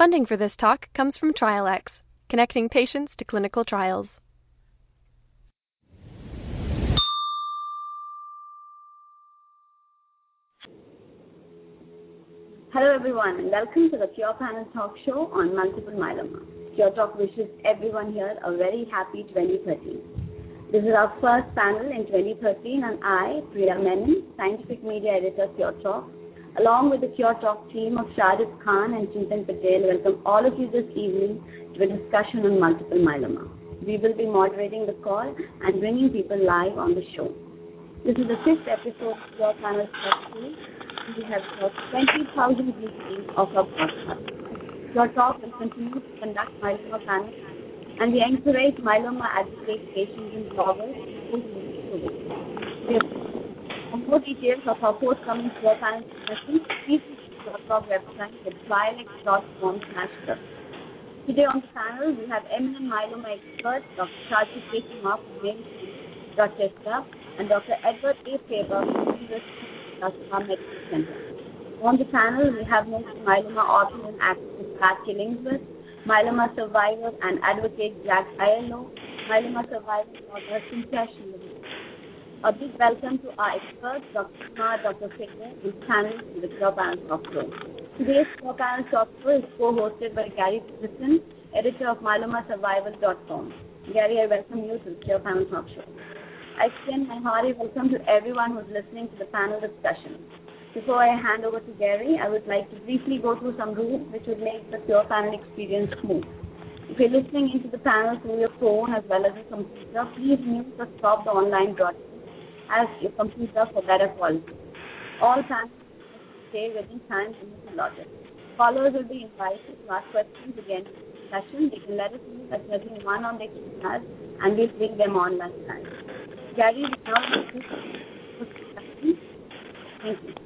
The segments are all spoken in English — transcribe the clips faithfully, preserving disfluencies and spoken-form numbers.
Funding for this talk comes from TrialX, connecting patients to clinical trials. Hello everyone, and welcome to the Cure Panel Talk Show on multiple myeloma. Cure Talk wishes everyone here a very happy twenty thirteen. This is our first panel in twenty thirteen, and I, Priya Menon, Scientific Media Editor, Cure Talk, along with the Cure Talk team of Shahid Khan and Chintan Patel, welcome all of you this evening to a discussion on multiple myeloma. We will be moderating the call and bringing people live on the show. This is the fifth episode of Cure Panel Talk Show. We have got twenty thousand views of our podcast. Cure Talk will continue to conduct myeloma panels, and we encourage myeloma advocate patients and bloggers who will be For more details of our forthcoming Cure Panel sessions, please visit the Cure Talk website at trialex dot com slash Today on the panel, we have eminent myeloma expert Doctor Shahid Kumar from Mayo Clinic, Rochester, and Doctor Edward A. Faber from the University of Medical Center. On the panel, we have multiple myeloma author and activist Pat Killingsworth, myeloma survivor and advocate Jack Aiello, myeloma survivor Doctor Cynthia Shinobi. A big welcome to our experts, Doctor Kumar, Doctor Faber, and panelists in the Cure Panel Talk Show. Today's Cure Panel Talk Show is co-hosted by Gary Peterson, editor of myeloma survival dot com. Gary, I welcome you to the Cure Panel Talk Show. I extend my hearty welcome to everyone who's listening to the panel discussion. Before I hand over to Gary, I would like to briefly go through some rules which would make the Cure Panel experience smooth. If you're listening into the panel through your phone as well as your computer, please mute or stop the online broadcast as your computer for better quality. All panelists must stay within time limits allotted. Callers will be invited to ask questions again in the session. They can let us know by pressing one on their keypad, and we'll bring them online time. Gary, we now have to Thank you.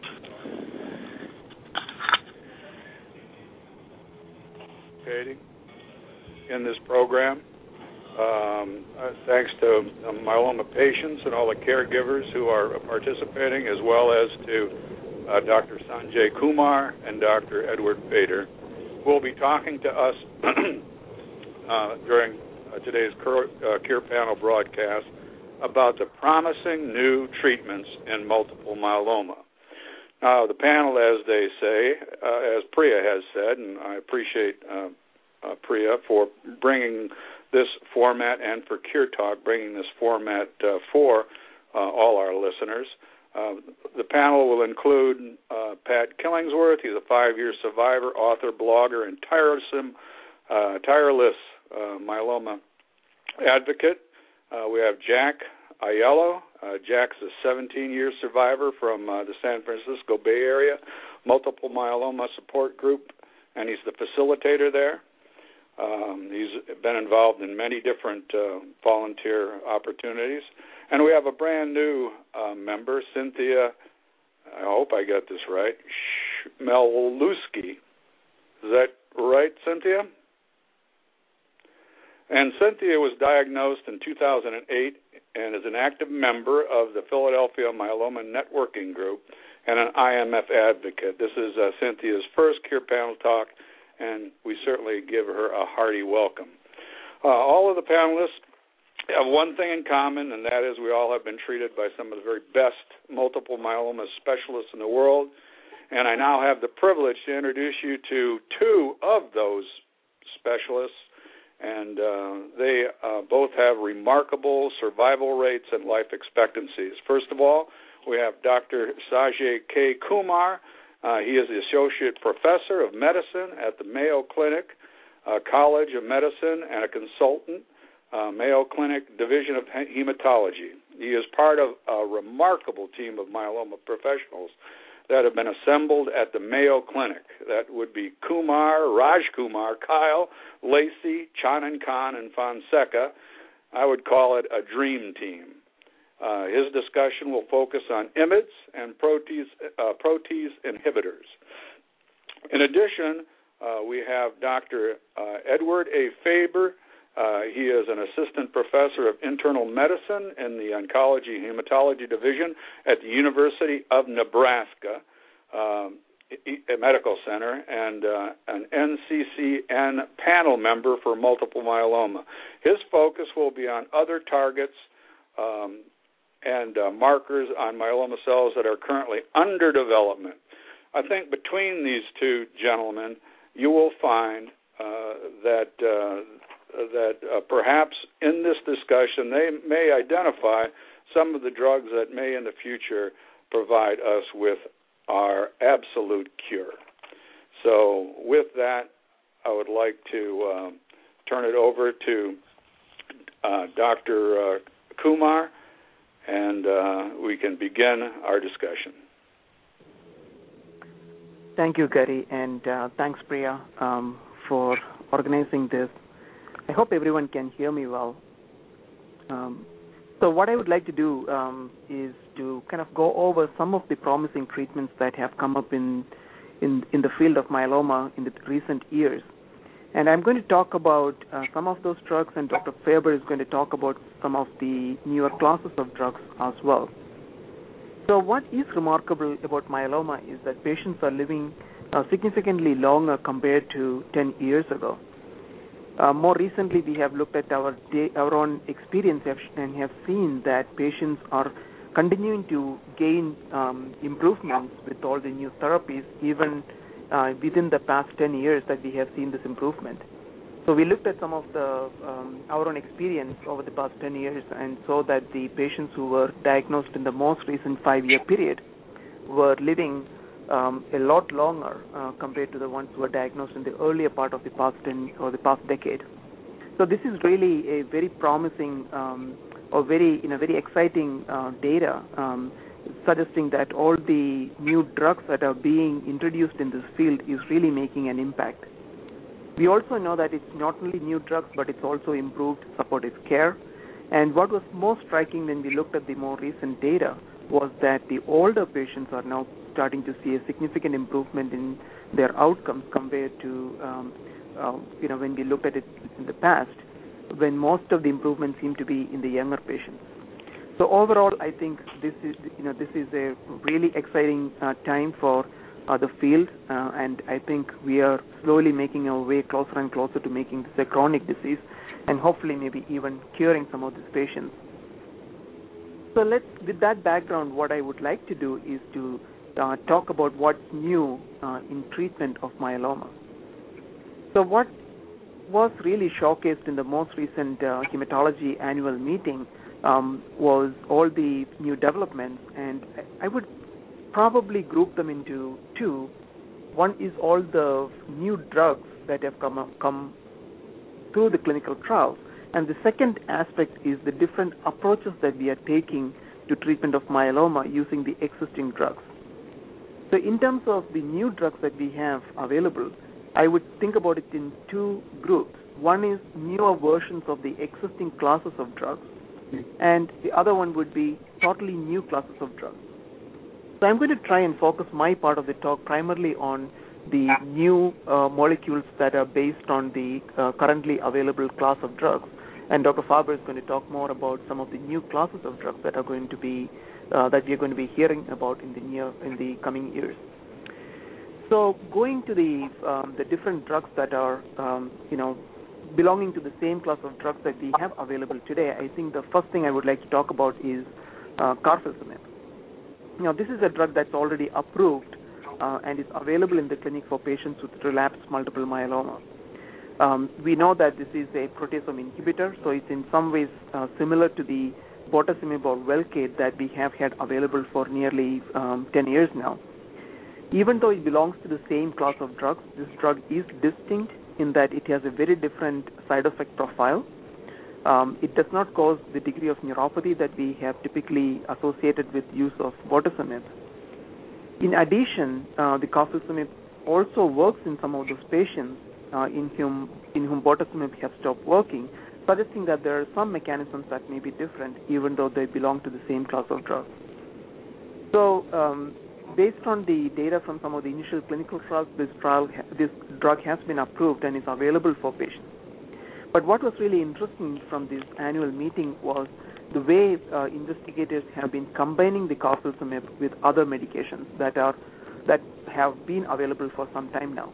Participating in this program. Um, uh, thanks to uh, myeloma patients and all the caregivers who are participating, as well as to uh, Doctor Sanjay Kumar and Doctor Edward Fader, who will be talking to us uh, during uh, today's Cure, uh, Cure Panel broadcast about the promising new treatments in multiple myeloma. Now, the panel, as they say, uh, as Priya has said, and I appreciate uh, uh, Priya for bringing this format and for Cure Talk bringing this format uh, for uh, all our listeners. Uh, the panel will include uh, Pat Killingsworth. He's a five-year survivor, author, blogger, and tiresome, uh, tireless uh, myeloma advocate. Uh, we have Jack Aiello. Uh, Jack's a seventeen-year survivor from uh, the San Francisco Bay Area multiple myeloma support group, and he's the facilitator there. Um, he's been involved in many different uh, volunteer opportunities. And we have a brand new uh, member, Cynthia, I hope I got this right, Schmeluski. Is that right, Cynthia? And Cynthia was diagnosed in two thousand eight and is an active member of the Philadelphia Myeloma Networking Group and an I M F advocate. This is uh, Cynthia's first Cure Panel Talk, and we certainly give her a hearty welcome. Uh, all of the panelists have one thing in common, and that is we all have been treated by some of the very best multiple myeloma specialists in the world, and I now have the privilege to introduce you to two of those specialists. And uh, they uh, both have remarkable survival rates and life expectancies. First of all, we have Doctor Sanjay K. Kumar. Uh, he is the Associate Professor of Medicine at the Mayo Clinic uh, College of Medicine and a consultant, uh, Mayo Clinic Division of Hematology. He is part of a remarkable team of myeloma professionals that have been assembled at the Mayo Clinic. That would be Kumar, Raj Kumar, Kyle, Lacey, Chanan Khan, and Fonseca. I would call it a dream team. Uh, his discussion will focus on I M I Ds and protease, uh, protease inhibitors. In addition, uh, we have Doctor Uh, Edward A. Faber. Uh, he is an assistant professor of internal medicine in the oncology hematology division at the University of Nebraska. Um, Medical Center and uh, an N C C N panel member for multiple myeloma. His focus will be on other targets um, and uh, markers on myeloma cells that are currently under development. I think between these two gentlemen, you will find uh, that uh, that uh, perhaps in this discussion they may identify some of the drugs that may in the future provide us with our absolute cure. So with that, I would like to uh, turn it over to uh, Doctor Uh, Kumar, and uh, we can begin our discussion. Thank you, Gary, and uh, thanks, Priya, um, for organizing this. I hope everyone can hear me well. Um, so what I would like to do um, is to kind of go over some of the promising treatments that have come up in, in, in the field of myeloma in the recent years. And I'm going to talk about uh, some of those drugs, and Doctor Faber is going to talk about some of the newer classes of drugs as well. So what is remarkable about myeloma is that patients are living uh, significantly longer compared to ten years ago. Uh, more recently, we have looked at our, day, our own experience and have seen that patients are continuing to gain um, improvements with all the new therapies, even uh, within the past ten years that we have seen this improvement. So we looked at some of the um, our own experience over the past ten years and saw that the patients who were diagnosed in the most recent five-year period were living um, a lot longer uh, compared to the ones who were diagnosed in the earlier part of the past ten or the past decade. So this is really a very promising um, or very, you know, very exciting uh, data, um, suggesting that all the new drugs that are being introduced in this field is really making an impact. We also know that it's not only new drugs, but it's also improved supportive care. And what was most striking when we looked at the more recent data was that the older patients are now starting to see a significant improvement in their outcomes compared to, um, uh, you know, when we looked at it in the past, when most of the improvements seem to be in the younger patients. So overall, I think this is, you know, this is a really exciting uh, time for uh, the field, uh, and I think we are slowly making our way closer and closer to making this a chronic disease, and hopefully maybe even curing some of these patients. So let's, with that background, what I would like to do is to uh, talk about what's new uh, in treatment of myeloma. So what was really showcased in the most recent uh, hematology annual meeting um, was all the new developments, and I would probably group them into two. One is all the new drugs that have come up, come through the clinical trials, and the second aspect is the different approaches that we are taking to treatment of myeloma using the existing drugs. So in terms of the new drugs that we have available, I would think about it in two groups. One is newer versions of the existing classes of drugs, and the other one would be totally new classes of drugs. So I'm going to try and focus my part of the talk primarily on the new uh, molecules that are based on the uh, currently available class of drugs, and Doctor Faber is going to talk more about some of the new classes of drugs that are going to be uh, that we are going to be hearing about in the near in the coming years. So going to the um, the different drugs that are um, you know belonging to the same class of drugs that we have available today, I think the first thing I would like to talk about is uh, carfilzomib. Now, this is a drug that's already approved uh, and is available in the clinic for patients with relapsed multiple myeloma. Um, we know that this is a proteasome inhibitor, so it's in some ways uh, similar to the bortezomib or Velcade that we have had available for nearly um, ten years now. Even though it belongs to the same class of drugs, this drug is distinct in that it has a very different side effect profile. Um, it does not cause the degree of neuropathy that we have typically associated with use of bortezomib. In addition, uh, the carfilzomib also works in some of those patients uh, in whom in whom bortezomib have stopped working, suggesting that there are some mechanisms that may be different, even though they belong to the same class of drugs. So, um, based on the data from some of the initial clinical trials, this trial, this drug has been approved and is available for patients. But what was really interesting from this annual meeting was the way uh, investigators have been combining the carfilzomib with other medications that are that have been available for some time now.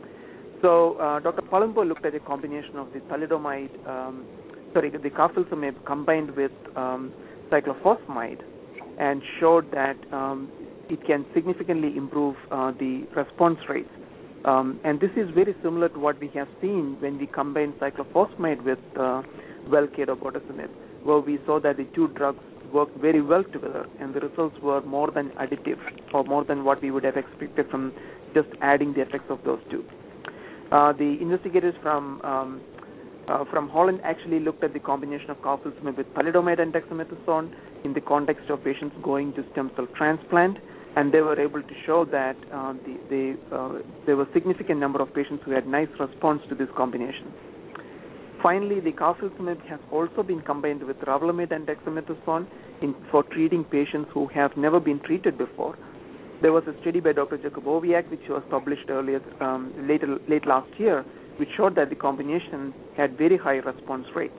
So uh, Doctor Palumbo looked at a combination of the thalidomide, um, sorry, the carfilzomib combined with um, cyclophosphamide, and showed that um, it can significantly improve uh, the response rates. Um, and this is very similar to what we have seen when we combine cyclophosphamide with uh, Velcade or bortezomib, where we saw that the two drugs worked very well together, and the results were more than additive, or more than what we would have expected from just adding the effects of those two. Uh, the investigators from um, uh, from Holland actually looked at the combination of carfilzomib with thalidomide and dexamethasone in the context of patients going to stem cell transplant, and they were able to show that uh, the, the, uh, there were a significant number of patients who had nice response to this combination. Finally, the carfilzomib has also been combined with Revlimid and dexamethasone in, for treating patients who have never been treated before. There was a study by Doctor Jakubowiak, which was published earlier, um, later, late last year, which showed that the combination had very high response rates.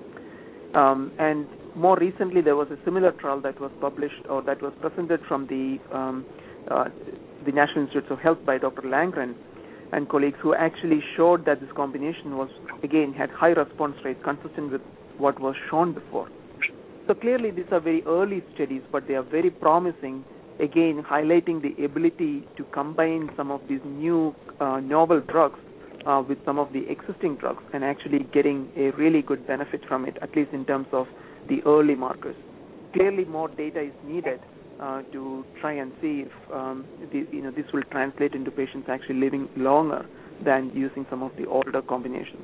Um, and more recently, there was a similar trial that was published or that was presented from the um, uh, the National Institutes of Health by Doctor Langren and colleagues, who actually showed that this combination was, again, had high response rates consistent with what was shown before. So clearly, these are very early studies, but they are very promising, again, highlighting the ability to combine some of these new uh, novel drugs uh, with some of the existing drugs and actually getting a really good benefit from it, at least in terms of the early markers. Clearly, more data is needed uh, to try and see if um, the, you know, this will translate into patients actually living longer than using some of the older combinations.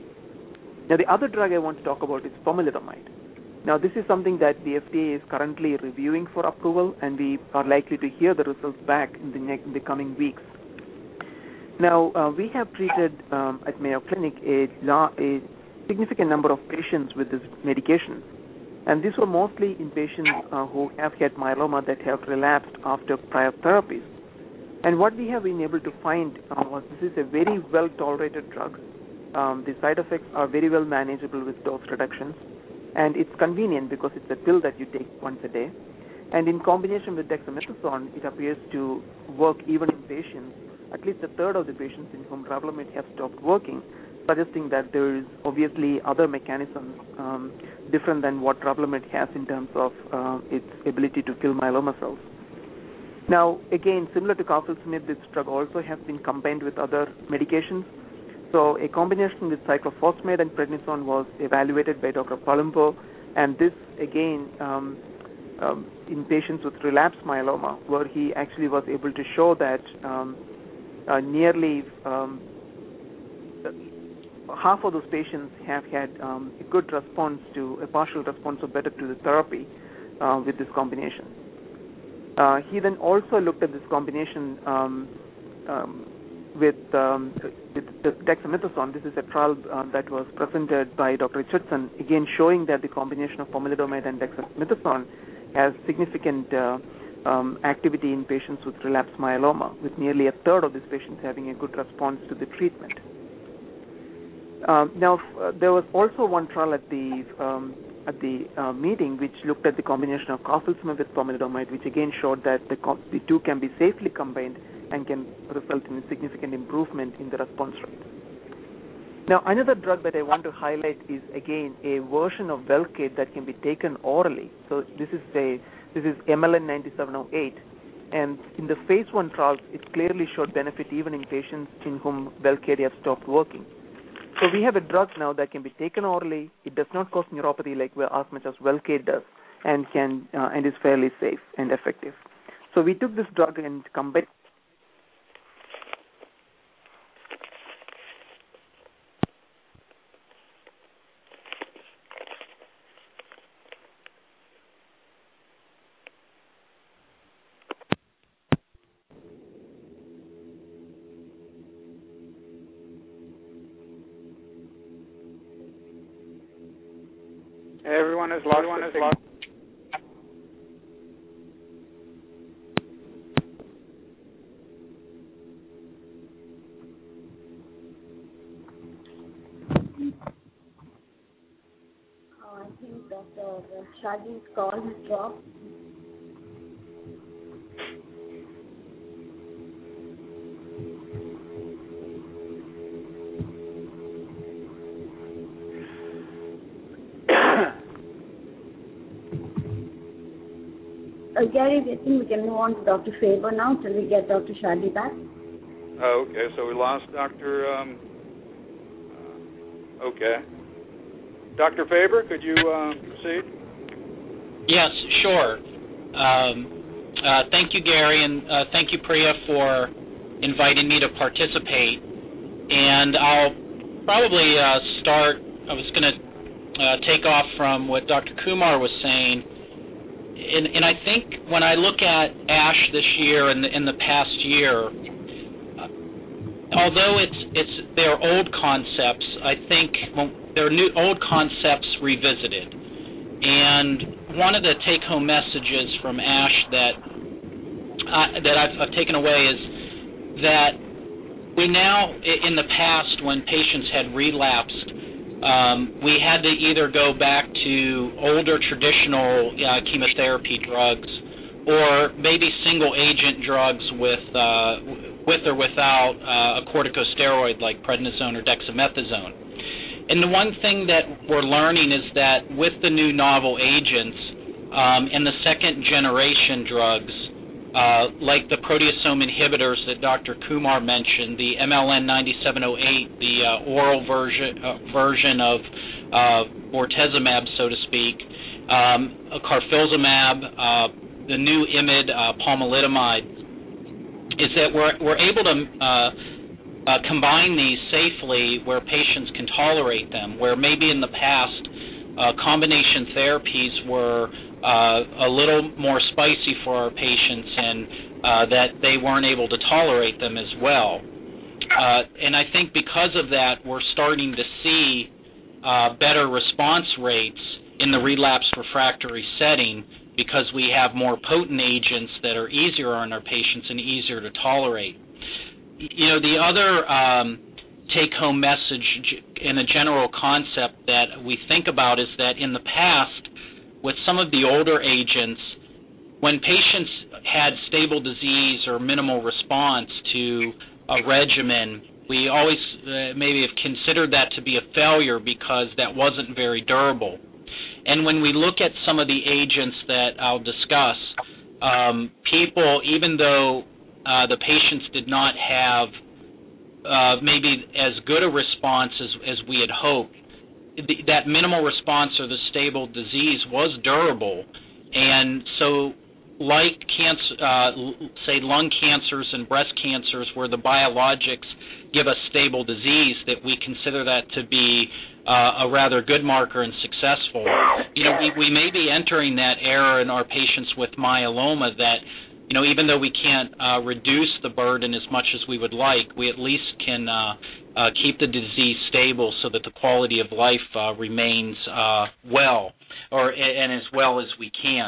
Now, the other drug I want to talk about is pomalidomide. Now, this is something that the F D A is currently reviewing for approval, and we are likely to hear the results back in the, next, in the coming weeks. Now, uh, we have treated um, at Mayo Clinic a, a significant number of patients with this medication, and these were mostly in patients uh, who have had myeloma that have relapsed after prior therapies. And what we have been able to find uh, was this is a very well-tolerated drug. Um, the side effects are very well manageable with dose reductions, and it's convenient because it's a pill that you take once a day. And in combination with dexamethasone, it appears to work even in patients, at least a third of the patients in whom Revlimid have stopped working, suggesting that there is obviously other mechanisms um, different than what Revlimid has in terms of uh, its ability to kill myeloma cells. Now, again, similar to carfilzomib, this drug also has been combined with other medications. So a combination with cyclophosphamide and prednisone was evaluated by Doctor Palumbo, and this, again, um, um, in patients with relapsed myeloma, where he actually was able to show that um, uh, nearly um, half of those patients have had um, a good response to, a partial response or better to the therapy uh, with this combination. Uh, he then also looked at this combination um, um, with, um, with the dexamethasone. This is a trial uh, that was presented by Doctor Richardson, again showing that the combination of pomalidomide and dexamethasone has significant uh, um, activity in patients with relapsed myeloma, with nearly a third of these patients having a good response to the treatment. Uh, now, uh, there was also one trial at the um, at the uh, meeting which looked at the combination of carfilzomib with pomalidomide, which again showed that the, co- the two can be safely combined and can result in a significant improvement in the response rates. Now, another drug that I want to highlight is again a version of Velcade that can be taken orally. So this is a this is M L N ninety-seven oh eight, and in the phase one trials, it clearly showed benefit even in patients in whom Velcade have stopped working. So we have a drug now that can be taken orally. It does not cause neuropathy like as much as Velcade does, and can uh, and is fairly safe and effective. So we took this drug and combined. Everyone is lost. Everyone is lost. Uh, I think Doctor Shaji's call has dropped. Uh, Gary, I think we can move on to Doctor Faber now till we get Doctor Shadi back. Oh, okay, so we lost Doctor Um, uh, okay. Doctor Faber, could you uh, proceed? Yes, sure. Um, uh, thank you, Gary, and uh, thank you, Priya, for inviting me to participate. And I'll probably uh, start, I was going to uh, take off from what Doctor Kumar was saying. And, and I think when I look at ASH this year and the, in the past year, uh, although it's it's they're old concepts, I think well, they're new old concepts revisited. And one of the take-home messages from ASH that uh, that I've, I've taken away is that we now, in the past, when patients had relapsed, um, we had to either go back to older traditional uh, chemotherapy drugs, or maybe single-agent drugs with uh, with or without uh, a corticosteroid like prednisone or dexamethasone. And the one thing that we're learning is that with the new novel agents um, and the second-generation drugs, uh, like the proteasome inhibitors that Doctor Kumar mentioned, the M L N ninety-seven oh eight, the uh, oral version uh, version of uh, bortezomib, so to speak, um, carfilzomib, uh, the new I M I D, uh, pomalidomide, is that we're we're able to uh, Uh, combine these safely where patients can tolerate them, where maybe in the past uh, combination therapies were uh, a little more spicy for our patients and uh, that they weren't able to tolerate them as well. Uh, and I think because of that, we're starting to see uh, better response rates in the relapse refractory setting because we have more potent agents that are easier on our patients and easier to tolerate. You know, the other um, take-home message and a general concept that we think about is that in the past, with some of the older agents, when patients had stable disease or minimal response to a regimen, we always uh, maybe have considered that to be a failure because that wasn't very durable. And when we look at some of the agents that I'll discuss, um, people, even though Uh, the patients did not have uh, maybe as good a response as, as we had hoped, the, that minimal response or the stable disease was durable. And so like cancer, uh, say lung cancers and breast cancers where the biologics give us stable disease, that we consider that to be uh, a rather good marker and successful. You know, we, we may be entering that era in our patients with myeloma that You know, even though we can't uh, reduce the burden as much as we would like, we at least can uh, uh, keep the disease stable so that the quality of life uh, remains uh, well, or and as well as we can.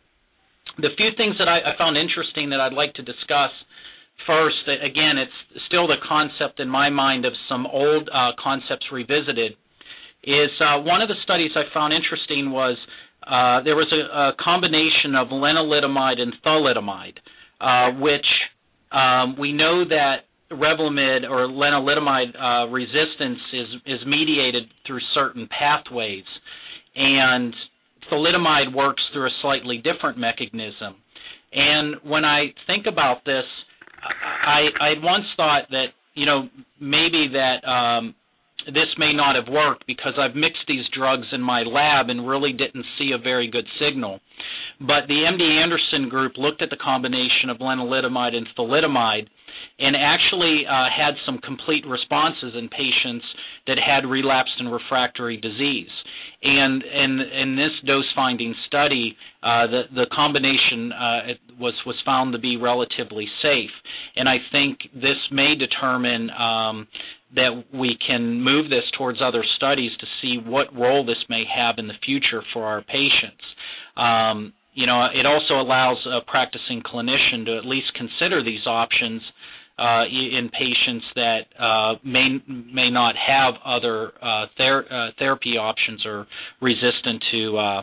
The few things that I, I found interesting that I'd like to discuss first, again, it's still the concept in my mind of some old uh, concepts revisited, is uh, one of the studies I found interesting was Uh, there was a, a combination of lenalidomide and thalidomide, uh, which um, we know that Revlimid or lenalidomide uh, resistance is, is mediated through certain pathways, and thalidomide works through a slightly different mechanism. And when I think about this, I, I once thought that, you know, maybe that um, this may not have worked because I've mixed these drugs in my lab and really didn't see a very good signal. But the M D Anderson group looked at the combination of lenalidomide and thalidomide and actually uh, had some complete responses in patients that had relapsed and refractory disease. And in, in this dose-finding study, uh, the, the combination uh, was, was found to be relatively safe. And I think this may determine um, that we can move this towards other studies to see what role this may have in the future for our patients. Um, you know, it also allows a practicing clinician to at least consider these options uh, in patients that uh, may may not have other uh, ther- uh, therapy options or resistant to uh,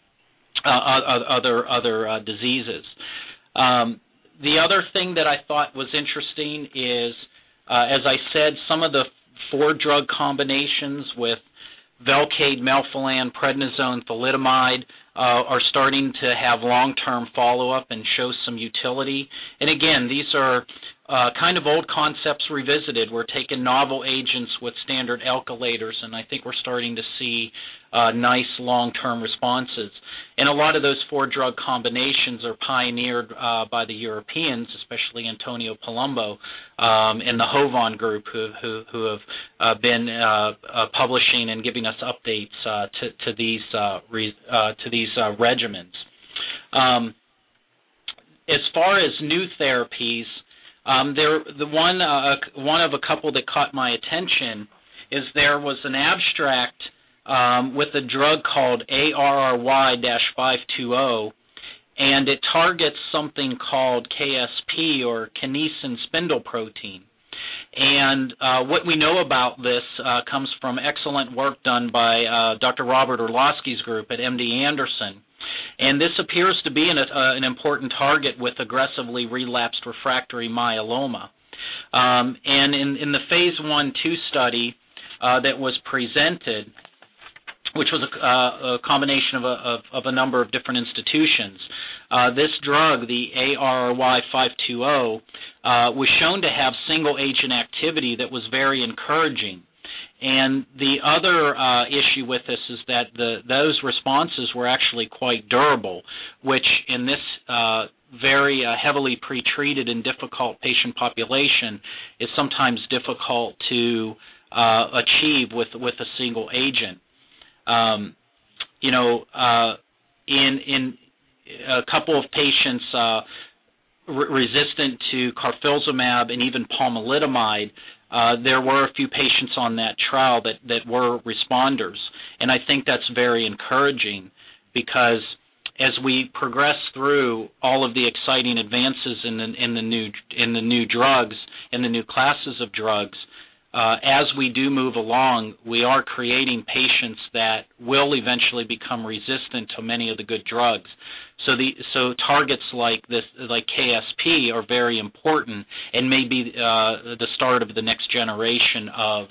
uh, other other uh, diseases. Um, the other thing that I thought was interesting is, Uh, as I said, some of the four drug combinations with Velcade, Melphalan, prednisone, thalidomide uh, are starting to have long-term follow-up and show some utility. And again, these are uh, kind of old concepts revisited. We're taking novel agents with standard alkylators, and I think we're starting to see uh, nice long-term responses. And a lot of those four-drug combinations are pioneered uh, by the Europeans, especially Antonio Palumbo um, and the Hovan group, who, who, who have uh, been uh, uh, publishing and giving us updates uh, to, to these uh, re, uh, to these uh, regimens. Um, as far as new therapies, um, there the one uh, one of a couple that caught my attention is there was an abstract Um, with a drug called A R R Y five twenty, and it targets something called K S P, or kinesin spindle protein. And uh, what we know about this uh, comes from excellent work done by uh, Doctor Robert Orlowski's group at M D Anderson. And this appears to be an, uh, an important target with aggressively relapsed refractory myeloma. Um, and in, in the phase one two study uh, that was presented, which was a, uh, a combination of a, of, of a number of different institutions. Uh, this drug, the A R R Y five twenty, uh, was shown to have single-agent activity that was very encouraging. And the other uh, issue with this is that the, those responses were actually quite durable, which in this uh, very uh, heavily pretreated and difficult patient population is sometimes difficult to uh, achieve with, with a single agent. Um, you know, uh, in in a couple of patients uh, re- resistant to carfilzomab and even pomalidomide, uh, there were a few patients on that trial that, that were responders, and I think that's very encouraging because as we progress through all of the exciting advances in the in the new in the new drugs, in the new classes of drugs. Uh, as we do move along, we are creating patients that will eventually become resistant to many of the good drugs. So the so targets like this, like K S P, are very important and may be uh, the start of the next generation of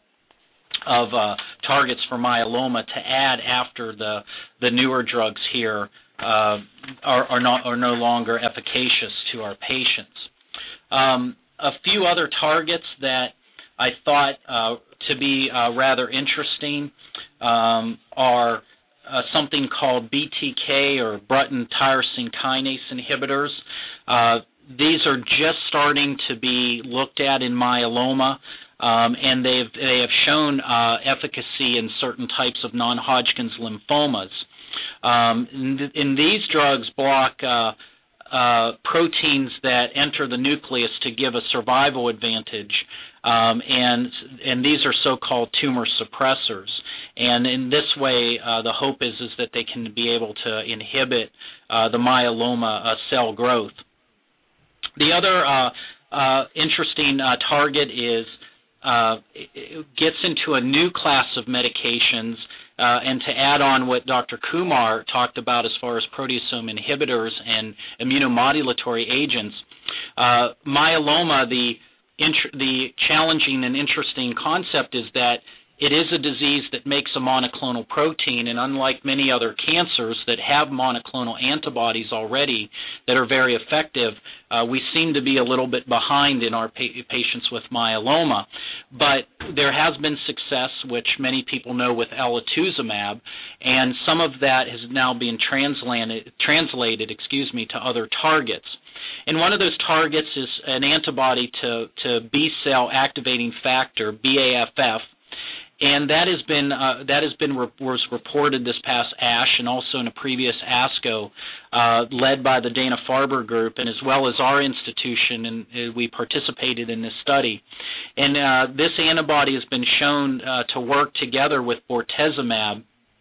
of uh, targets for myeloma to add after the the newer drugs here uh, are, are not are no longer efficacious to our patients. Um, a few other targets that I thought uh, to be uh, rather interesting um, are uh, something called B T K, or Bruton tyrosine kinase inhibitors. Uh, these are just starting to be looked at in myeloma, um, and they've they have shown uh, efficacy in certain types of non-Hodgkin's lymphomas. Um, and, th- and these drugs block uh, uh, proteins that enter the nucleus to give a survival advantage. Um, and and these are so-called tumor suppressors. And in this way, uh, the hope is is that they can be able to inhibit uh, the myeloma uh, cell growth. The other uh, uh, interesting uh, target is uh, it gets into a new class of medications. Uh, and to add on what Doctor Kumar talked about as far as proteasome inhibitors and immunomodulatory agents, uh, myeloma, the Int- the challenging and interesting concept is that it is a disease that makes a monoclonal protein, and unlike many other cancers that have monoclonal antibodies already that are very effective, uh, we seem to be a little bit behind in our pa- patients with myeloma. But there has been success, which many people know, with elotuzumab, and some of that has now been translated, translated excuse me, to other targets. And one of those targets is an antibody to, to B-cell activating factor, B A F F, and that has been uh, that has been re- was reported this past ASH and also in a previous ASCO, uh, led by the Dana-Farber group, and as well as our institution, and uh, we participated in this study. And uh, this antibody has been shown uh, to work together with bortezomib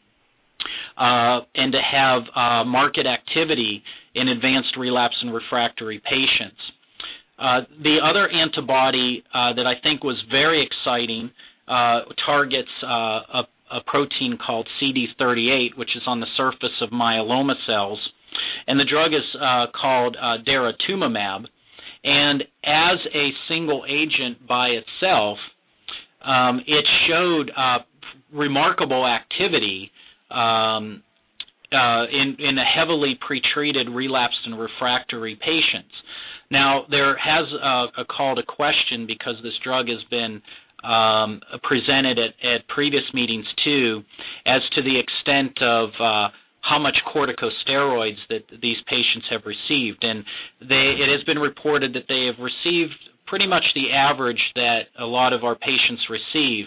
uh, and to have uh, market activity in advanced relapse and refractory patients. Uh, the other antibody uh, that I think was very exciting uh, targets uh, a, a protein called C D thirty-eight, which is on the surface of myeloma cells, and the drug is uh, called uh, daratumumab. And as a single agent by itself, um, it showed uh, remarkable activity um, uh, in, in a heavily pretreated relapsed and refractory patients. Now, there has a, a call to question because this drug has been um, presented at, at previous meetings too, as to the extent of uh, how much corticosteroids that these patients have received. And they, it has been reported that they have received pretty much the average that a lot of our patients receive.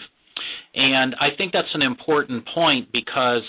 And I think that's an important point because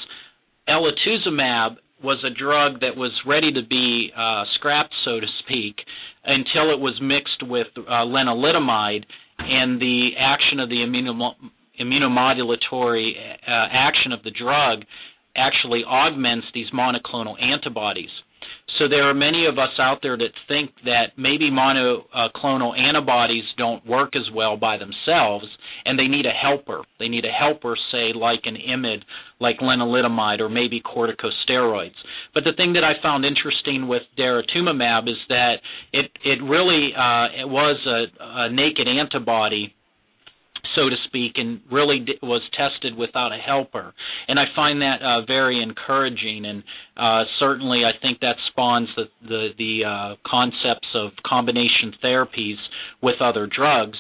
elotuzumab was a drug that was ready to be uh, scrapped, so to speak, until it was mixed with uh, lenalidomide, and the action of the immunom- immunomodulatory uh, action of the drug actually augments these monoclonal antibodies. So there are many of us out there that think that maybe monoclonal antibodies don't work as well by themselves, and they need a helper. They need a helper, say, like an I M I D, like lenalidomide, or maybe corticosteroids. But the thing that I found interesting with daratumumab is that it, it really uh, it was a, a naked antibody, so to speak, and really was tested without a helper. And I find that uh, very encouraging, and uh, certainly I think that spawns the, the, the uh, concepts of combination therapies with other drugs.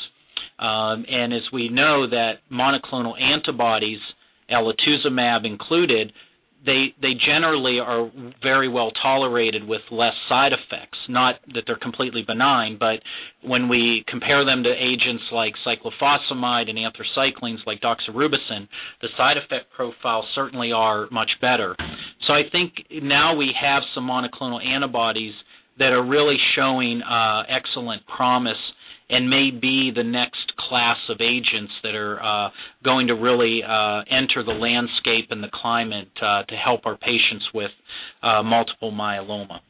Um, and as we know that monoclonal antibodies, elotuzumab included, they they generally are very well tolerated with less side effects. Not that they're completely benign, but when we compare them to agents like cyclophosphamide and anthracyclines like doxorubicin, the side effect profiles certainly are much better. So I think now we have some monoclonal antibodies that are really showing uh, excellent promise and may be the next class of agents that are uh, going to really uh, enter the landscape and the climate uh, to help our patients with uh, multiple myeloma.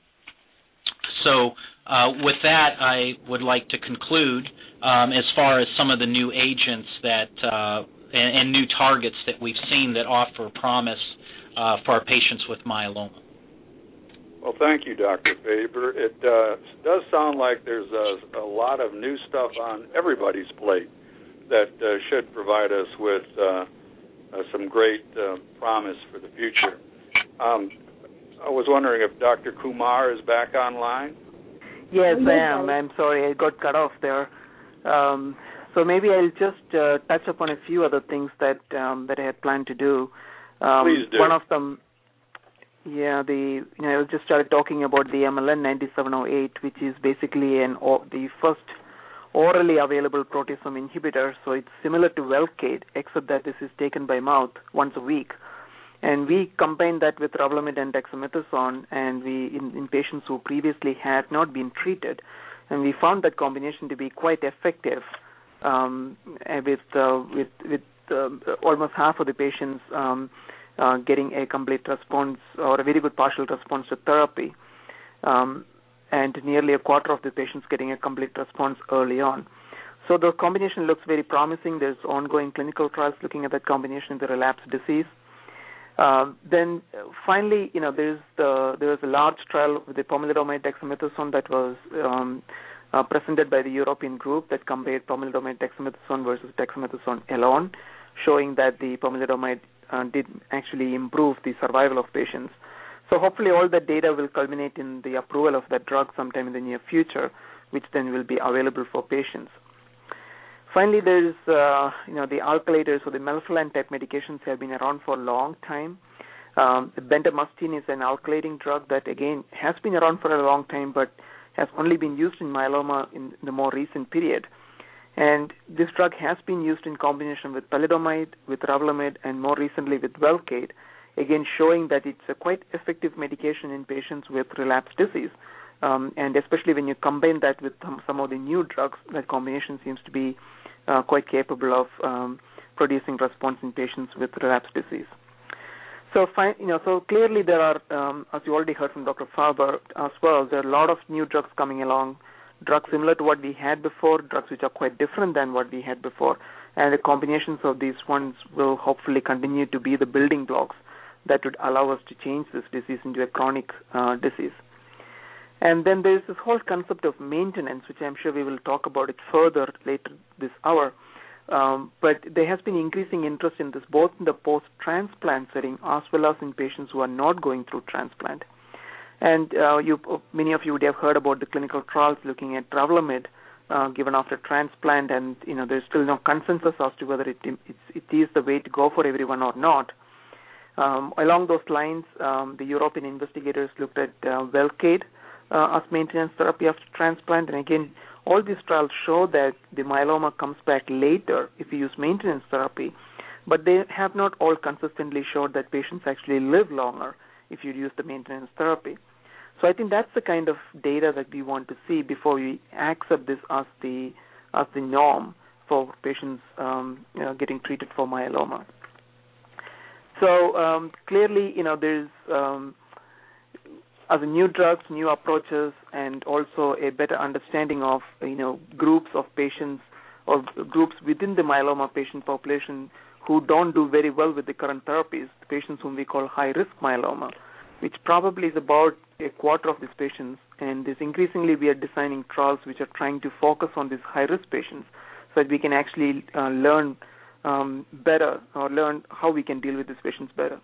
So uh, with that, I would like to conclude um, as far as some of the new agents that uh, and, and new targets that we've seen that offer promise uh, for our patients with myeloma. Well, thank you, Doctor Faber. It uh, does sound like there's a, a lot of new stuff on everybody's plate that uh, should provide us with uh, uh, some great uh, promise for the future. Um, I was wondering if Doctor Kumar is back online. Yes, I am. I'm sorry, I got cut off there. Um, so maybe I'll just uh, touch upon a few other things that um, that I had planned to do. Um, Please do. One of them. Yeah, the you know I just started talking about the M L N ninety-seven oh eight, which is basically an or, the first orally available proteasome inhibitor. So it's similar to Velcade, except that this is taken by mouth once a week. And we combined that with Revlimid and dexamethasone, and we in, in patients who previously had not been treated, and we found that combination to be quite effective um, with uh, with with uh, almost half of the patients. Um, Uh, getting a complete response or a very good partial response to therapy, um, and nearly a quarter of the patients getting a complete response early on. So the combination looks very promising. There's ongoing clinical trials looking at that combination in the relapsed disease. Uh, then finally, you know, there's the there was a large trial with the pomalidomide dexamethasone that was um, uh, presented by the European group that compared pomalidomide dexamethasone versus dexamethasone alone, showing that the pomalidomide Uh, did actually improve the survival of patients. So hopefully all that data will culminate in the approval of that drug sometime in the near future, which then will be available for patients. Finally, there's uh, you know the alkylators or the melphalan type medications have been around for a long time. Um, the bendamustine is an alkylating drug that again has been around for a long time, but has only been used in myeloma in the more recent period. And this drug has been used in combination with thalidomide, with Revlimid, and more recently with Velcade, again showing that it's a quite effective medication in patients with relapsed disease. Um, and especially when you combine that with some of the new drugs, that combination seems to be uh, quite capable of um, producing response in patients with relapsed disease. So, fine, you know, so clearly there are, um, as you already heard from Doctor Faber as well, there are a lot of new drugs coming along. Drugs similar to what we had before, drugs which are quite different than what we had before, and the combinations of these ones will hopefully continue to be the building blocks that would allow us to change this disease into a chronic uh, disease. And then there is this whole concept of maintenance, which I'm sure we will talk about it further later this hour. Um, but there has been increasing interest in this both in the post-transplant setting as well as in patients who are not going through transplant. And uh, you, many of you would have heard about the clinical trials looking at Revlimid uh, given after transplant, and you know there's still no consensus as to whether it, it's, it is the way to go for everyone or not. Um, along those lines, um, the European investigators looked at uh, Velcade uh, as maintenance therapy after transplant, and again, all these trials show that the myeloma comes back later if you use maintenance therapy, but they have not all consistently showed that patients actually live longer if you use the maintenance therapy. So I think that's the kind of data that we want to see before we accept this as the as the norm for patients um, you know, getting treated for myeloma. So um, clearly, you know, there's um, as a new drugs, new approaches, and also a better understanding of, you know, groups of patients or groups within the myeloma patient population who don't do very well with the current therapies, the patients whom we call high-risk myeloma, which probably is about a quarter of these patients. And this increasingly we are designing trials which are trying to focus on these high-risk patients so that we can actually uh, learn um, better or learn how we can deal with these patients better.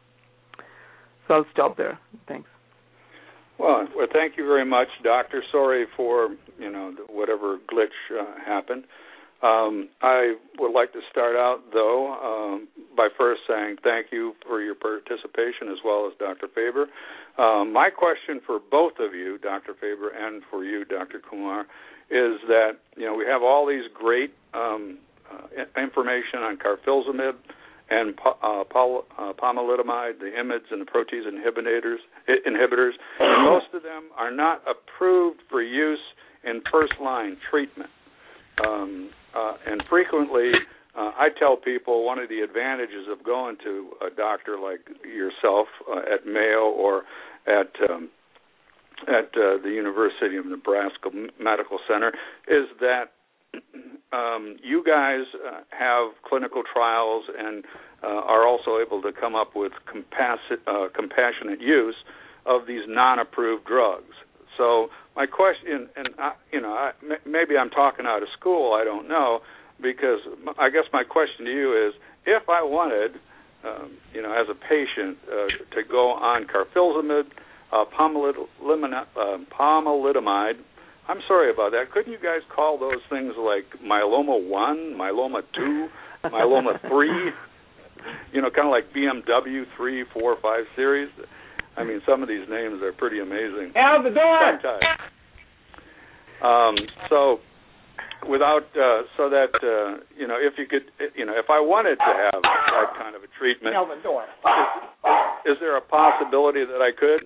So I'll stop there. Thanks. Well, well, thank you very much, Doctor. Sorry for, you know, whatever glitch uh, happened. Um, I would like to start out, though, um, by first saying thank you for your participation, as well as Doctor Faber. Um, my question for both of you, Doctor Faber, and for you, Doctor Kumar, is that, you know, we have all these great um, uh, information on carfilzomib and uh, pol- uh, pomalidomide, the I M I Ds and the protease inhibitors, inhibitors, and most of them are not approved for use in first-line treatment. Um, uh, and frequently, uh, I tell people one of the advantages of going to a doctor like yourself uh, at Mayo or at um, at uh, the University of Nebraska Medical Center is that Um, you guys uh, have clinical trials and uh, are also able to come up with compassi- uh, compassionate use of these non-approved drugs. So my question, and I, you know, I, m- maybe I'm talking out of school, I don't know, because I guess my question to you is, if I wanted, um, you know, as a patient, uh, to go on carfilzomib, uh, pomalidomide, uh, pomalidomide, I'm sorry about that. Couldn't you guys call those things like myeloma one, myeloma two, myeloma three? You know, kind of like B M W three, four, five series. I mean, some of these names are pretty amazing. Out the door. Um, so, without uh, so that uh, you know, if you could, you know, if I wanted to have that kind of a treatment, Out the door. Is, is there a possibility that I could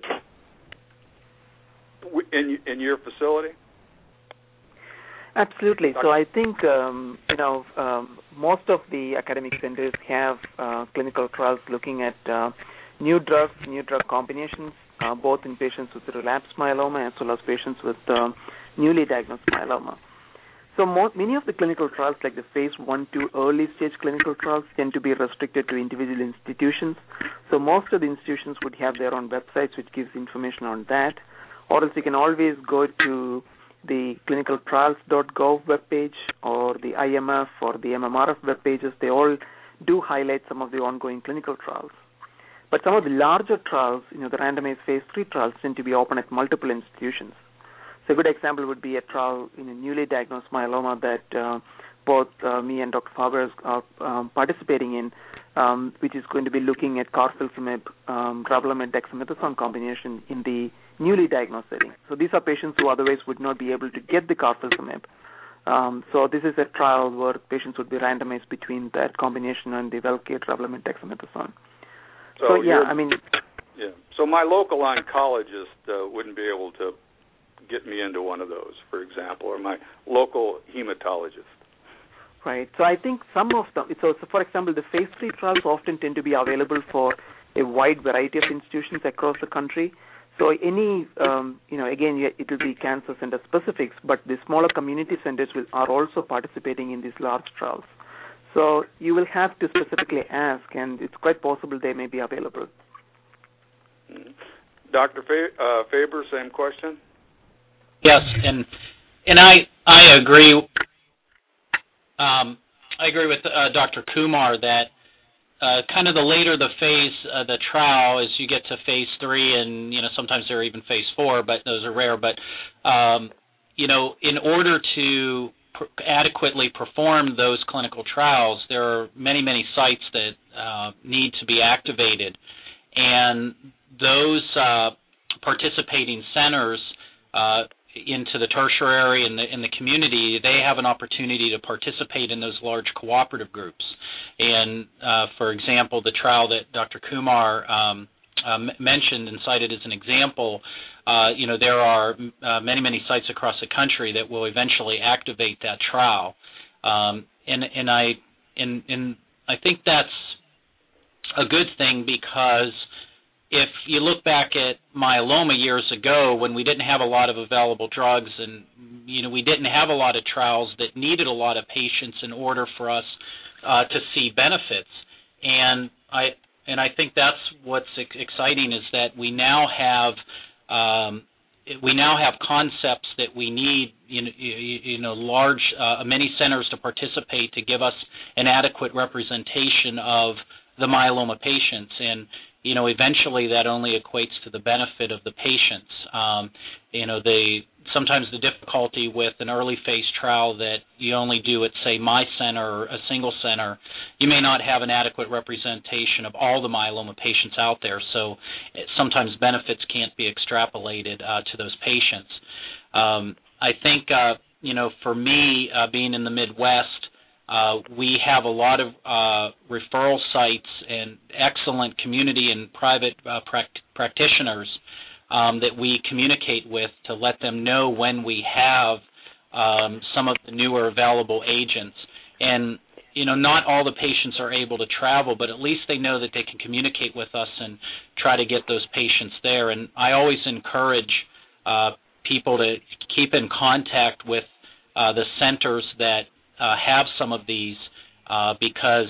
in in your facility? Absolutely. So I think, um, you know, um, most of the academic centers have uh, clinical trials looking at uh, new drugs, new drug combinations, uh, both in patients with relapsed myeloma as well as patients with uh, newly diagnosed myeloma. So more, many of the clinical trials, like the phase one, two early stage clinical trials, tend to be restricted to individual institutions. So most of the institutions would have their own websites which gives information on that, or else you can always go to the clinical trials dot gov webpage or the I M F or the M M R F web pages. They all do highlight some of the ongoing clinical trials. But some of the larger trials, you know, the randomized phase three trials tend to be open at multiple institutions. So a good example would be a trial in a newly diagnosed myeloma that uh, both uh, me and Doctor Faber are um, participating in, um, which is going to be looking at carfilzomib, um, Revlimid, dexamethasone combination in the newly diagnosed setting. So these are patients who otherwise would not be able to get the carfilzomib. Um, so this is a trial where patients would be randomized between that combination and the Velcade, Revlimid, dexamethasone. So, so yeah, I mean, yeah. So my local oncologist uh, wouldn't be able to get me into one of those, for example, or my local hematologist. Right. So I think some of them, so, so for example, the phase three trials often tend to be available for a wide variety of institutions across the country. So any, um, you know, again, it will be cancer center specifics, but the smaller community centers will, are also participating in these large trials. So you will have to specifically ask, and it's quite possible they may be available. Mm-hmm. Doctor Fa- uh, Faber, same question? Yes, and and I I agree. Um, I agree with uh, Doctor Kumar that uh, kind of the later the phase, uh, the trial, as you get to phase three, and you know sometimes they're even phase four, but those are rare. But um, you know, in order to pr- adequately perform those clinical trials, there are many, many sites that uh, need to be activated, and those uh, participating centers uh, into the tertiary and the, in the community, they have an opportunity to participate in those large cooperative groups. And, uh, for example, the trial that Doctor Kumar um, uh, mentioned and cited as an example, uh, you know, there are uh, many, many sites across the country that will eventually activate that trial. Um, and, and, I, and, and I think that's a good thing, because if you look back at myeloma years ago, when we didn't have a lot of available drugs, and you know we didn't have a lot of trials that needed a lot of patients in order for us uh, to see benefits, and I and I think that's what's exciting, is that we now have um, we now have concepts that we need, you know, you know large uh, many centers to participate to give us an adequate representation of the myeloma patients. And you know, eventually that only equates to the benefit of the patients. Um, you know, they sometimes the difficulty with an early phase trial that you only do at, say, my center or a single center, you may not have an adequate representation of all the myeloma patients out there, so it, sometimes benefits can't be extrapolated uh, to those patients. Um, I think, uh, you know, for me, uh, being in the Midwest, Uh, we have a lot of uh, referral sites and excellent community and private uh, pract- practitioners um, that we communicate with to let them know when we have um, some of the newer available agents. And, you know, not all the patients are able to travel, but at least they know that they can communicate with us and try to get those patients there. And I always encourage uh, people to keep in contact with uh, the centers that Uh, have some of these uh, because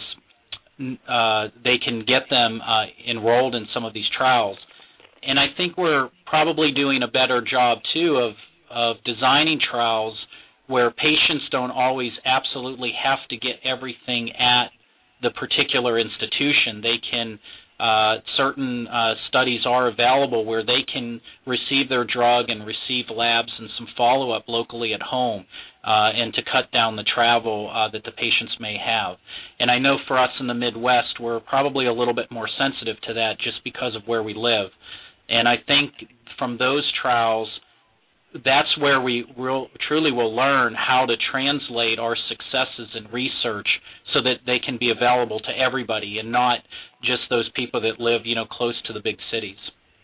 uh, they can get them uh, enrolled in some of these trials. And I think we're probably doing a better job, too, of, of designing trials where patients don't always absolutely have to get everything at the particular institution. They can, uh, certain uh, studies are available where they can receive their drug and receive labs and some follow-up locally at home. Uh, and to cut down the travel uh, that the patients may have. And I know for us in the Midwest, we're probably a little bit more sensitive to that just because of where we live. And I think from those trials, that's where we real, truly will learn how to translate our successes in research so that they can be available to everybody and not just those people that live, you know, close to the big cities.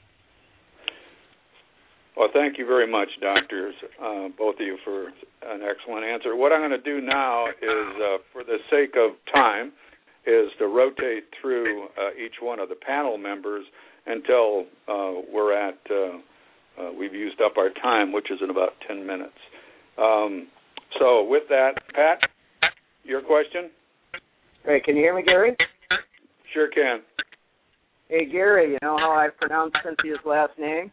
Well, thank you very much, doctors, uh, both of you, for an excellent answer. What I'm going to do now is, uh, for the sake of time, is to rotate through uh, each one of the panel members until uh, we're at, uh, uh, we've used up our time, which is in about ten minutes. Um, so with that, Pat, your question? Hey, can you hear me, Gary? Sure can. Hey, Gary, you know how I pronounce Cynthia's last name?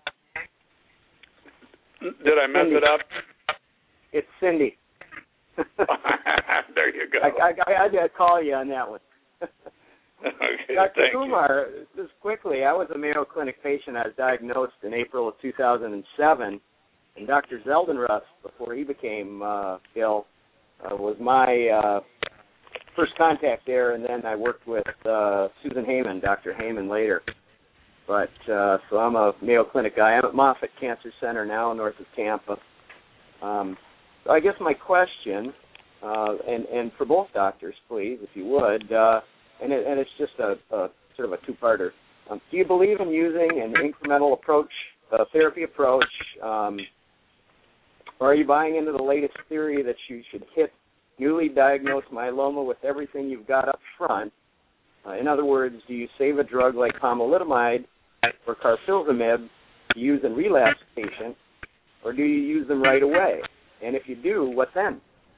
Did I mess Cindy. it up? It's Cindy. There you go. I, I, I had to call you on that one. Okay, Doctor thank Kumar, you. just quickly, I was a Mayo Clinic patient. I was diagnosed in April of two thousand seven, and Doctor Zeldenrust, before he became uh, ill, uh, was my uh, first contact there, and then I worked with uh, Susan Heyman, Doctor Heyman later. But, uh, so I'm a Mayo Clinic guy. I'm at Moffitt Cancer Center now, north of Tampa. Um, so I guess my question, uh, and, and for both doctors, please, if you would, uh, and, it, and it's just a, a sort of a two-parter. Um, do you believe in using an incremental approach, uh, therapy approach, um, or are you buying into the latest theory that you should hit newly diagnosed myeloma with everything you've got up front? Uh, in other words, do you save a drug like pomalidomide or carfilzomib to use in relapsed patients, or do you use them right away? And if you do, what then?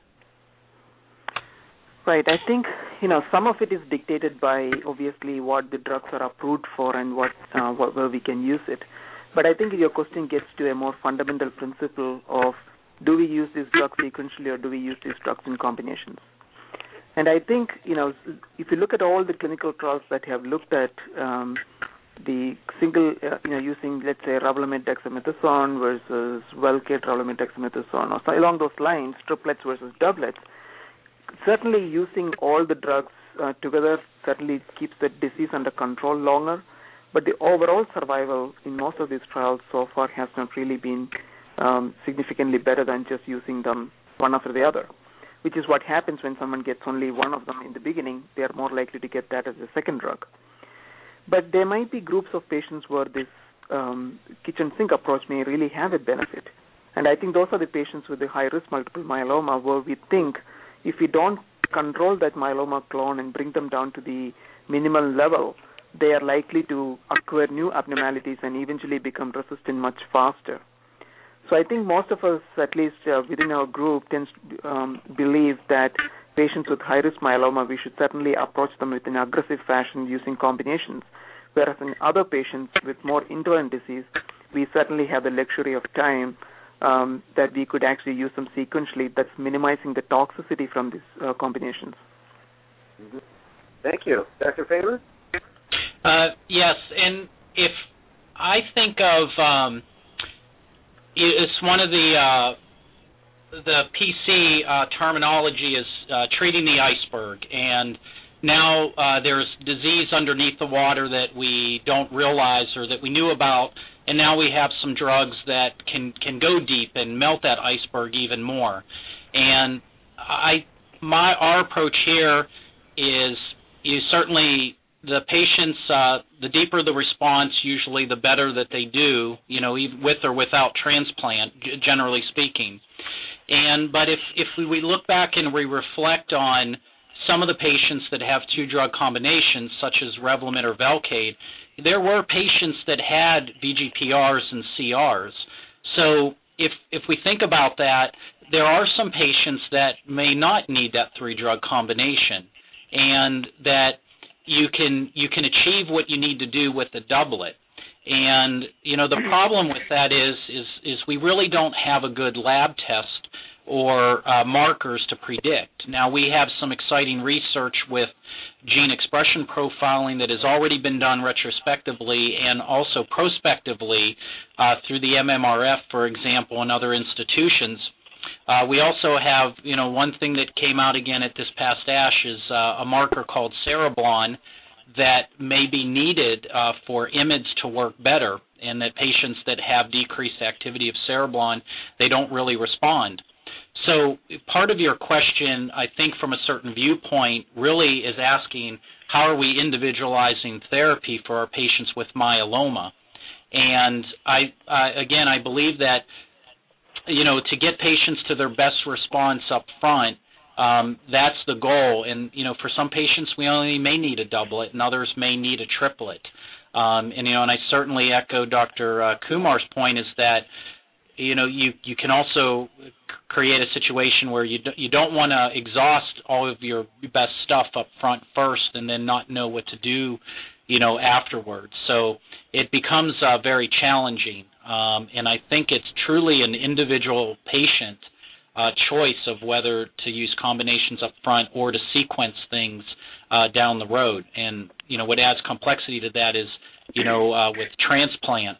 Right. I think, you know, some of it is dictated by, obviously, what the drugs are approved for and what, uh, what where we can use it. But I think your question gets to a more fundamental principle of, do we use these drugs sequentially or do we use these drugs in combinations? And I think, you know, if you look at all the clinical trials that have looked at um, the single, uh, you know, using, let's say, Revlimid dexamethasone versus Velcade Revlimid dexamethasone, or so along those lines, triplets versus doublets, certainly using all the drugs uh, together certainly keeps the disease under control longer, but the overall survival in most of these trials so far has not really been um, significantly better than just using them one after the other, which is what happens when someone gets only one of them in the beginning. They are more likely to get that as a second drug. But there might be groups of patients where this um, kitchen sink approach may really have a benefit. And I think those are the patients with the high-risk multiple myeloma where we think if we don't control that myeloma clone and bring them down to the minimal level, they are likely to acquire new abnormalities and eventually become resistant much faster. So I think most of us, at least uh, within our group, tends to um, believe that patients with high-risk myeloma, we should certainly approach them with an aggressive fashion using combinations, whereas in other patients with more indolent disease, we certainly have the luxury of time um, that we could actually use them sequentially. That's minimizing the toxicity from these uh, combinations. Mm-hmm. Thank you. Doctor Faber? Uh, yes, and if I think of, um, it's one of the, uh, the P C uh, terminology is uh, treating the iceberg, and now uh, there's disease underneath the water that we don't realize or that we knew about, and now we have some drugs that can, can go deep and melt that iceberg even more. And I, my our approach here is is certainly the patients, uh, the deeper the response, usually the better that they do, you know, even with or without transplant, generally speaking. And but if if we, we look back and we reflect on some of the patients that have two-drug combinations, such as Revlimid or Velcade, there were patients that had V G P Rs and C Rs. So if if we think about that, there are some patients that may not need that three-drug combination, and that you can you can achieve what you need to do with the doublet. And you know the problem with that is is is we really don't have a good lab test or uh, markers to predict. Now, we have some exciting research with gene expression profiling that has already been done retrospectively and also prospectively uh, through the M M R F, for example, and other institutions. Uh, we also have, you know, one thing that came out again at this past ASH is uh, a marker called Cereblon that may be needed uh, for I M I Ds to work better, and that patients that have decreased activity of Cereblon, they don't really respond. So part of your question, I think from a certain viewpoint, really is asking how are we individualizing therapy for our patients with myeloma? And I, uh, again, I believe that, you know, to get patients to their best response up front, um, that's the goal. And, you know, for some patients we only may need a doublet and others may need a triplet. Um, and, you know, and I certainly echo Doctor Uh, Kumar's point is that, you know, you, you can also create a situation where you, do, you don't want to exhaust all of your best stuff up front first and then not know what to do, you know, afterwards. So it becomes uh, very challenging. Um, and I think it's truly an individual patient uh, choice of whether to use combinations up front or to sequence things uh, down the road. And, you know, what adds complexity to that is, you know, uh, with transplant,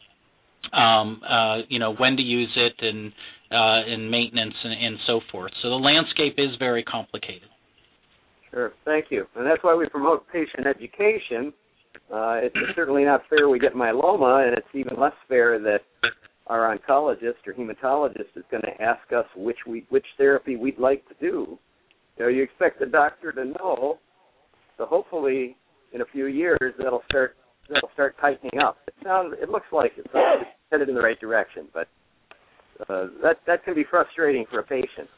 um, uh, you know, when to use it and, uh, and maintenance and, and so forth. So the landscape is very complicated. Sure. Thank you. And that's why we promote patient education. Uh, it's certainly not fair we get myeloma, and it's even less fair that our oncologist or hematologist is going to ask us which we, which therapy we'd like to do. You know, you expect the doctor to know, so hopefully in a few years that'll start that'll start tightening up. It sounds, it looks like it's headed in the right direction, but uh, that that can be frustrating for a patient.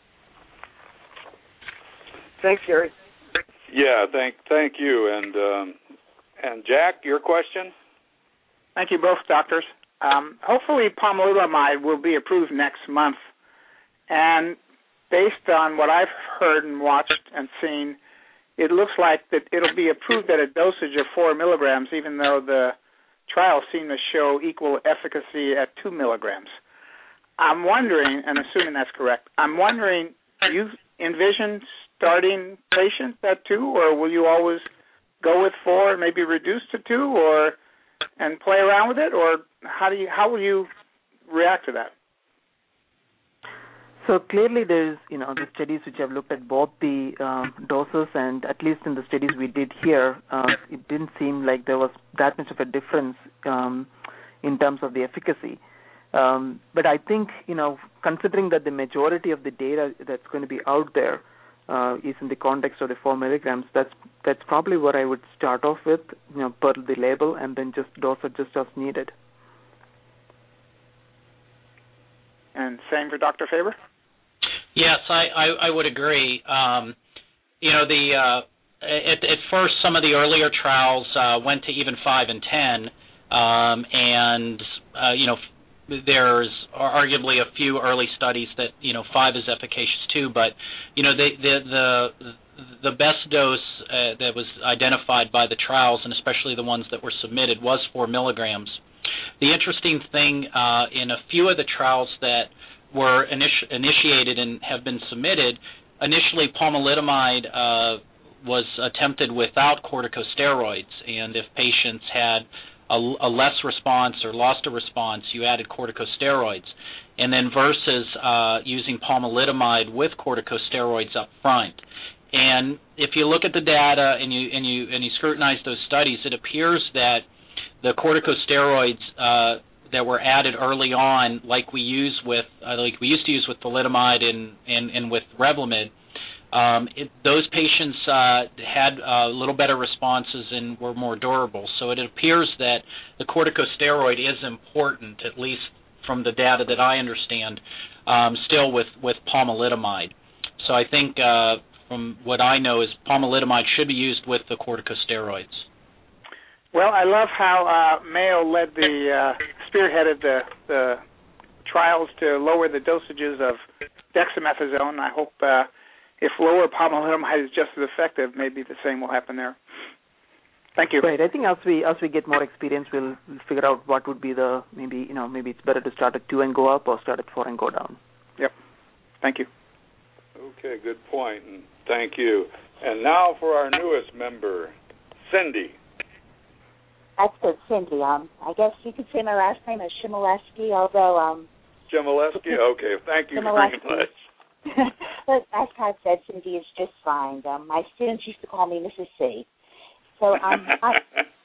Thanks, Gary. Yeah, thank thank you, and um, and Jack, your question. Thank you both, doctors. Um, hopefully pomalidomide will be approved next month. And based on what I've heard and watched and seen, it looks like that it'll be approved at a dosage of four milligrams, even though the trials seem to show equal efficacy at two milligrams. I'm wondering, and assuming that's correct, I'm wondering, do you envision starting patients at two, or will you always go with four and maybe reduce to two, or and play around with it, or how do you how will you react to that? So clearly there's, you know, the studies which have looked at both the um, doses, and at least in the studies we did here, uh, it didn't seem like there was that much of a difference um, in terms of the efficacy. Um, but I think, you know, considering that the majority of the data that's going to be out there uh, is in the context of the four milligrams, that's that's probably what I would start off with, you know, per the label, and then just dose adjust as needed. And same for Doctor Faber? Yes, I, I, I would agree. Um, you know, the uh, at, at first some of the earlier trials uh, went to even five and ten, um, and uh, you know, there's arguably a few early studies that you know five is efficacious too. But you know, the the the, the best dose uh, that was identified by the trials, and especially the ones that were submitted, was four milligrams. The interesting thing uh, in a few of the trials that were initi- initiated and have been submitted, initially pomalidomide uh, was attempted without corticosteroids, and if patients had a, a less response or lost a response, you added corticosteroids. And then versus uh, using pomalidomide with corticosteroids up front. And if you look at the data and you and you and you scrutinize those studies, it appears that the corticosteroids uh, that were added early on, like we use with, uh, like we used to use with thalidomide and, and, and with Revlimid, um, it, those patients uh, had a uh, little better responses and were more durable. So it appears that the corticosteroid is important, at least from the data that I understand, um, still with, with pomalidomide. So I think, uh, from what I know, is pomalidomide should be used with the corticosteroids. Well, I love how uh, Mayo led the uh, spearheaded the, the trials to lower the dosages of dexamethasone. I hope uh, if lower pomalidomide is just as effective, maybe the same will happen there. Thank you. Right. I think as we as we get more experience, we'll, we'll figure out what would be the maybe you know maybe it's better to start at two and go up, or start at four and go down. Yep. Thank you. Okay, good point, and thank you. And now for our newest member, Cindy. That's good, Cindy. Um, I guess you could say my last name is Shimoleski, although... Um, Shimoleski? Okay, thank you very much. But as Todd said, Cindy is just fine. Um, my students used to call me Missus C. So um, I,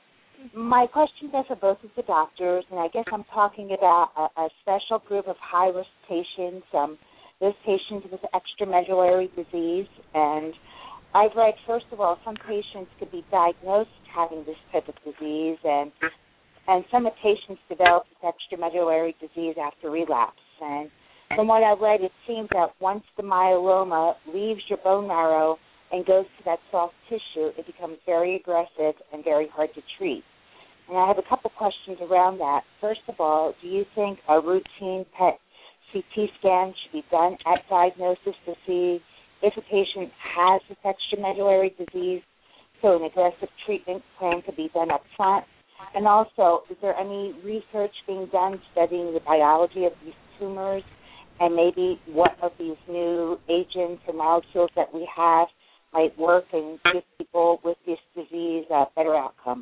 my questions are for both of the doctors, and I guess I'm talking about a, a special group of high-risk patients, um, those patients with extramedullary disease, and I've read, first of all, some patients could be diagnosed having this type of disease, and and some patients develop this extramedullary disease after relapse. And from what I've read, it seems that once the myeloma leaves your bone marrow and goes to that soft tissue, it becomes very aggressive and very hard to treat. And I have a couple questions around that. First of all, do you think a routine P E T C T scan should be done at diagnosis to see if a patient has this extramedullary disease, so an aggressive treatment plan could be done up front? And also, is there any research being done studying the biology of these tumors and maybe what of these new agents and molecules that we have might work and give people with this disease a better outcome?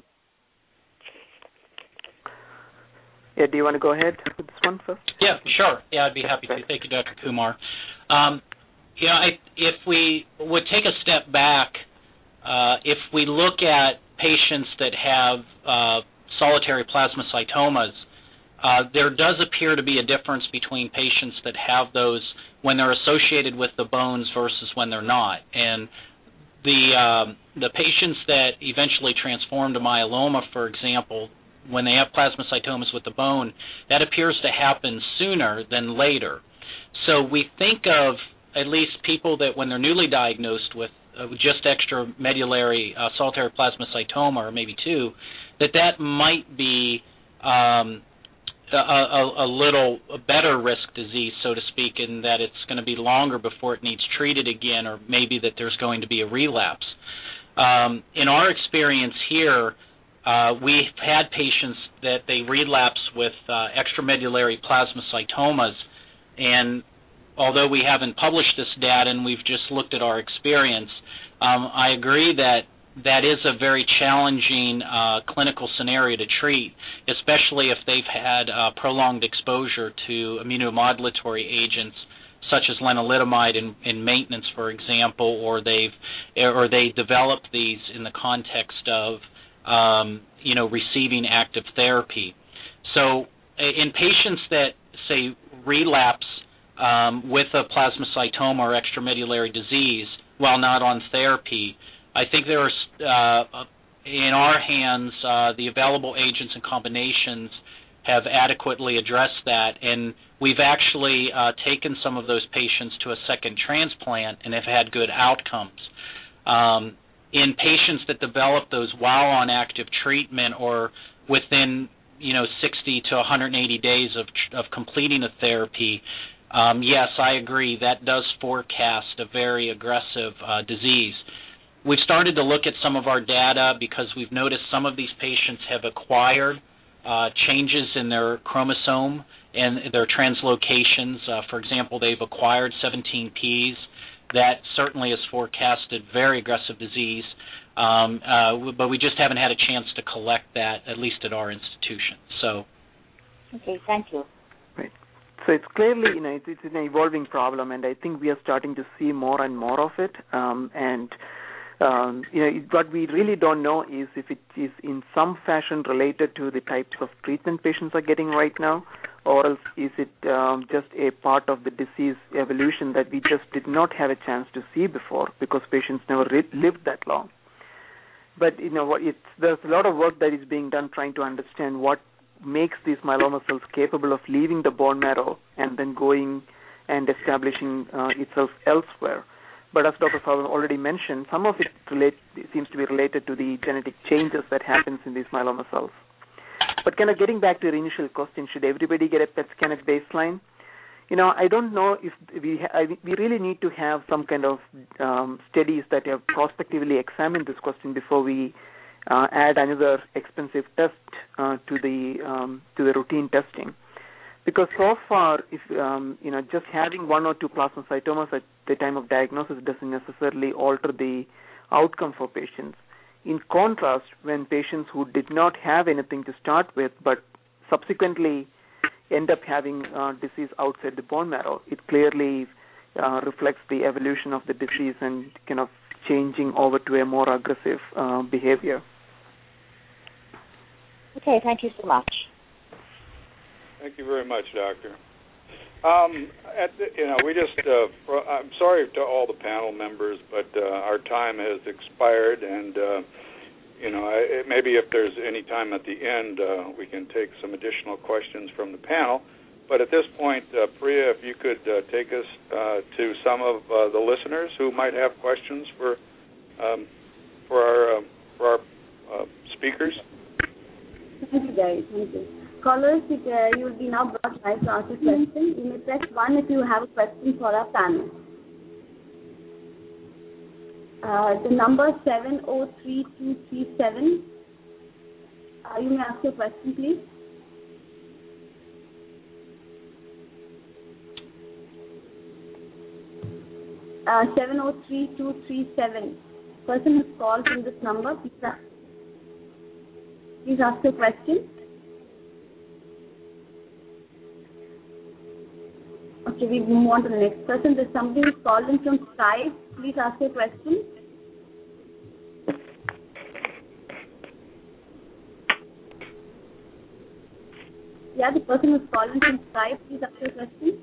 Yeah, do you want to go ahead with this one first? Yeah, sure. Yeah, I'd be happy to. Thank you, Doctor Kumar. Um, you know, I, if we would take a step back, uh, if we look at patients that have uh, solitary plasmacytomas, uh, there does appear to be a difference between patients that have those when they're associated with the bones versus when they're not. And the um, the patients that eventually transform to myeloma, for example, when they have plasmacytomas with the bone, that appears to happen sooner than later. So we think of at least people that when they're newly diagnosed with uh, just extramedullary uh, solitary plasmacytoma, or maybe two, that that might be um, a, a, a little a better risk disease, so to speak, in that it's going to be longer before it needs treated again, or maybe that there's going to be a relapse. Um, in our experience here, uh, we've had patients that they relapse with uh, extramedullary plasmacytomas, and although we haven't published this data and we've just looked at our experience, um, I agree that that is a very challenging uh, clinical scenario to treat, especially if they've had uh, prolonged exposure to immunomodulatory agents such as lenalidomide in, in maintenance, for example, or they've or they developed these in the context of um, you know receiving active therapy. So in patients that say relapse um, with a plasmacytoma or extramedullary disease while not on therapy, I think there are, uh, in our hands, uh, the available agents and combinations have adequately addressed that, and we've actually uh, taken some of those patients to a second transplant and have had good outcomes. Um, in patients that develop those while on active treatment or within, you know, sixty to one hundred eighty days of, of completing a therapy, um, yes, I agree, that does forecast a very aggressive uh, disease. We've started to look at some of our data because we've noticed some of these patients have acquired uh, changes in their chromosome and their translocations. Uh, for example, they've acquired seventeen P's. That certainly has forecasted very aggressive disease, um, uh, but we just haven't had a chance to collect that, at least at our institution. So, okay, thank you. Right. So it's clearly, you know, it's, it's an evolving problem, and I think we are starting to see more and more of it, um, and Um, you know, what we really don't know is if it is in some fashion related to the types of treatment patients are getting right now, or else is it um, just a part of the disease evolution that we just did not have a chance to see before because patients never re- lived that long. But, you know, it's, there's a lot of work that is being done trying to understand what makes these myeloma cells capable of leaving the bone marrow and then going and establishing uh, itself elsewhere. But as Doctor Farwell already mentioned, some of it relate, seems to be related to the genetic changes that happens in these myeloma cells. But kind of getting back to your initial question, should everybody get a P E T scan at baseline? You know, I don't know if we ha- I, we really need to have some kind of um, studies that have prospectively examined this question before we uh, add another expensive test uh, to the um, to the routine testing. Because so far, if um, you know, just having one or two plasmacytomas at the time of diagnosis doesn't necessarily alter the outcome for patients. In contrast, when patients who did not have anything to start with, but subsequently end up having uh, disease outside the bone marrow, it clearly uh, reflects the evolution of the disease and kind of changing over to a more aggressive uh, behavior. Okay, thank you so much. Thank you very much, Doctor. Um, at the, you know, we just, uh, I'm sorry to all the panel members, but uh, our time has expired, and, uh, you know, I, maybe if there's any time at the end, uh, we can take some additional questions from the panel. But at this point, uh, Priya, if you could uh, take us uh, to some of uh, the listeners who might have questions for um, for our, uh, for our uh, speakers. Thank you, Gary. Thank you. Callers, uh, you will be now brought live to ask a question. You may press one if you have a question for our panel. Uh, the number seven zero three two three seven. Uh, you may ask your question, please. Uh, seven zero three two three seven. Person who's called from this number, please ask, please ask your question. Okay, we move on to the next person. There's somebody who's called in from Skype. Please ask your question. Yeah, the person who's called in from Skype, please ask your question.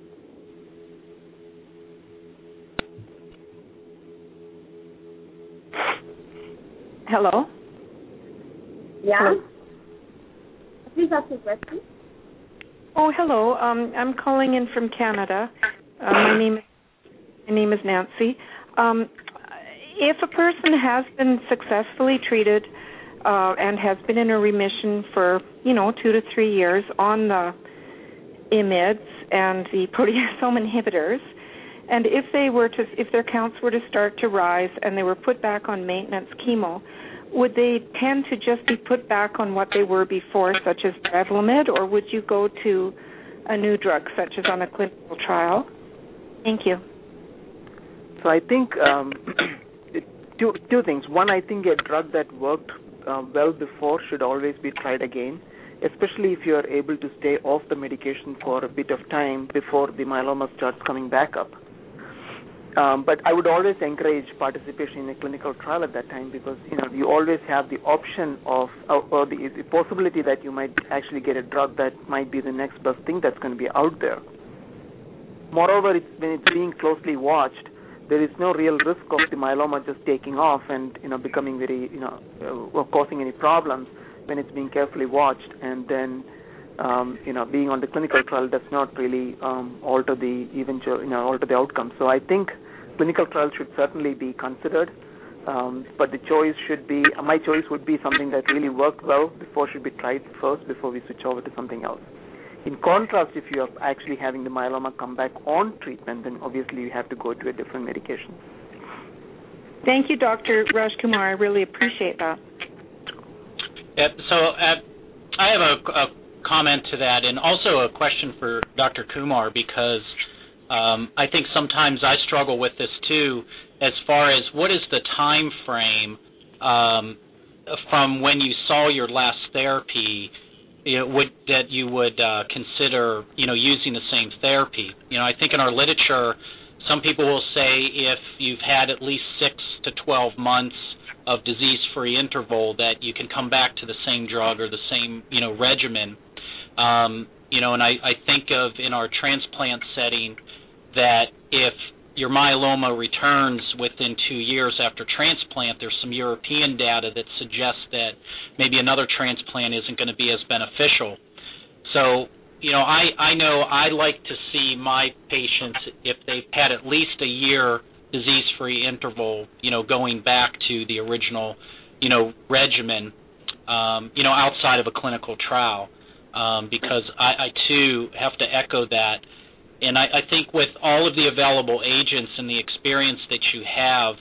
Hello? Yeah? Hello? Please ask your question. Oh, hello. Um, I'm calling in from Canada. Uh, my name my name is Nancy. Um, if a person has been successfully treated uh, and has been in a remission for, you know, two to three years on the I M I Ds and the proteasome inhibitors, and if they were to, if their counts were to start to rise and they were put back on maintenance chemo, would they tend to just be put back on what they were before, such as Revlimid, or would you go to a new drug, such as on a clinical trial? Thank you. So I think um, two two things. One, I think a drug that worked uh, well before should always be tried again, especially if you are able to stay off the medication for a bit of time before the myeloma starts coming back up. Um, but I would always encourage participation in a clinical trial at that time, because you know you always have the option of uh, or the, the possibility that you might actually get a drug that might be the next best thing that's going to be out there. Moreover, it's, when it's being closely watched, there is no real risk of the myeloma just taking off and you know becoming very you know uh, or causing any problems when it's being carefully watched, and then um, you know being on the clinical trial does not really um, alter the eventual you know alter the outcome. So I think clinical trials should certainly be considered, um, but the choice should be my choice would be something that really worked well before should be tried first before we switch over to something else. In contrast, if you are actually having the myeloma come back on treatment, then obviously you have to go to a different medication. Thank you, Doctor Rajkumar. I really appreciate that. Yeah, so uh, I have a, a comment to that, and also a question for Doctor Kumar, because um, I think sometimes I struggle with this too, as far as what is the time frame um, from when you saw your last therapy, you know, would, that you would uh, consider, you know, using the same therapy. You know, I think in our literature, some people will say if you've had at least six to twelve months of disease-free interval, that you can come back to the same drug or the same, you know, regimen. Um, you know, and I, I think of in our transplant setting that if your myeloma returns within two years after transplant, there's some European data that suggests that maybe another transplant isn't going to be as beneficial. So, you know, I, I know I like to see my patients, if they've had at least a year disease-free interval, you know, going back to the original, you know, regimen, um, you know, outside of a clinical trial, um, because I, I, too, have to echo that. And I, I think with all of the available agents and the experience that you have,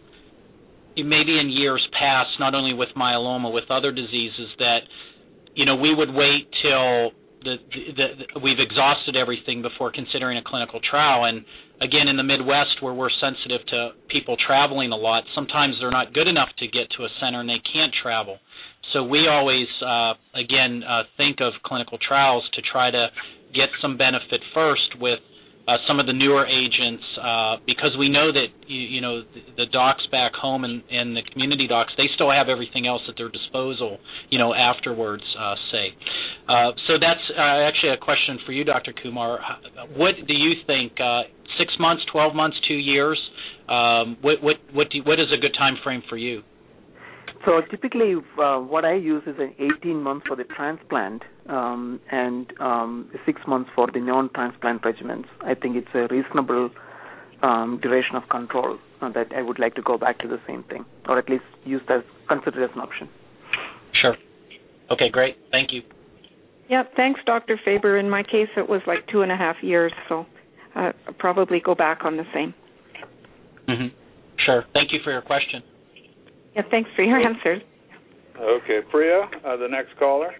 maybe in years past, not only with myeloma, with other diseases, that, you know, we would wait till the, the, the, we've exhausted everything before considering a clinical trial. And, again, in the Midwest, where we're sensitive to people traveling a lot, sometimes they're not good enough to get to a center and they can't travel. So we always, uh, again, uh, think of clinical trials to try to get some benefit first with Uh, some of the newer agents, uh, because we know that, you, you know, the, the docs back home and, and the community docs, they still have everything else at their disposal, you know, afterwards, uh, say. Uh, so that's uh, actually a question for you, Doctor Kumar. What do you think, uh, six months, twelve months, two years, um, what, what, what, do you, what is a good time frame for you? So typically uh, what I use is an eighteen months for the transplant um, and um, six months for the non-transplant regimens. I think it's a reasonable um, duration of control uh, that I would like to go back to the same thing, or at least use that, consider it as an option. Sure. Okay, great. Thank you. Yeah, thanks, Doctor Faber. In my case, it was like two and a half years, so uh, I'll probably go back on the same. Mm-hmm. Sure. Thank you for your question. Yeah, thanks for your answers. Okay, Priya, uh, the next caller.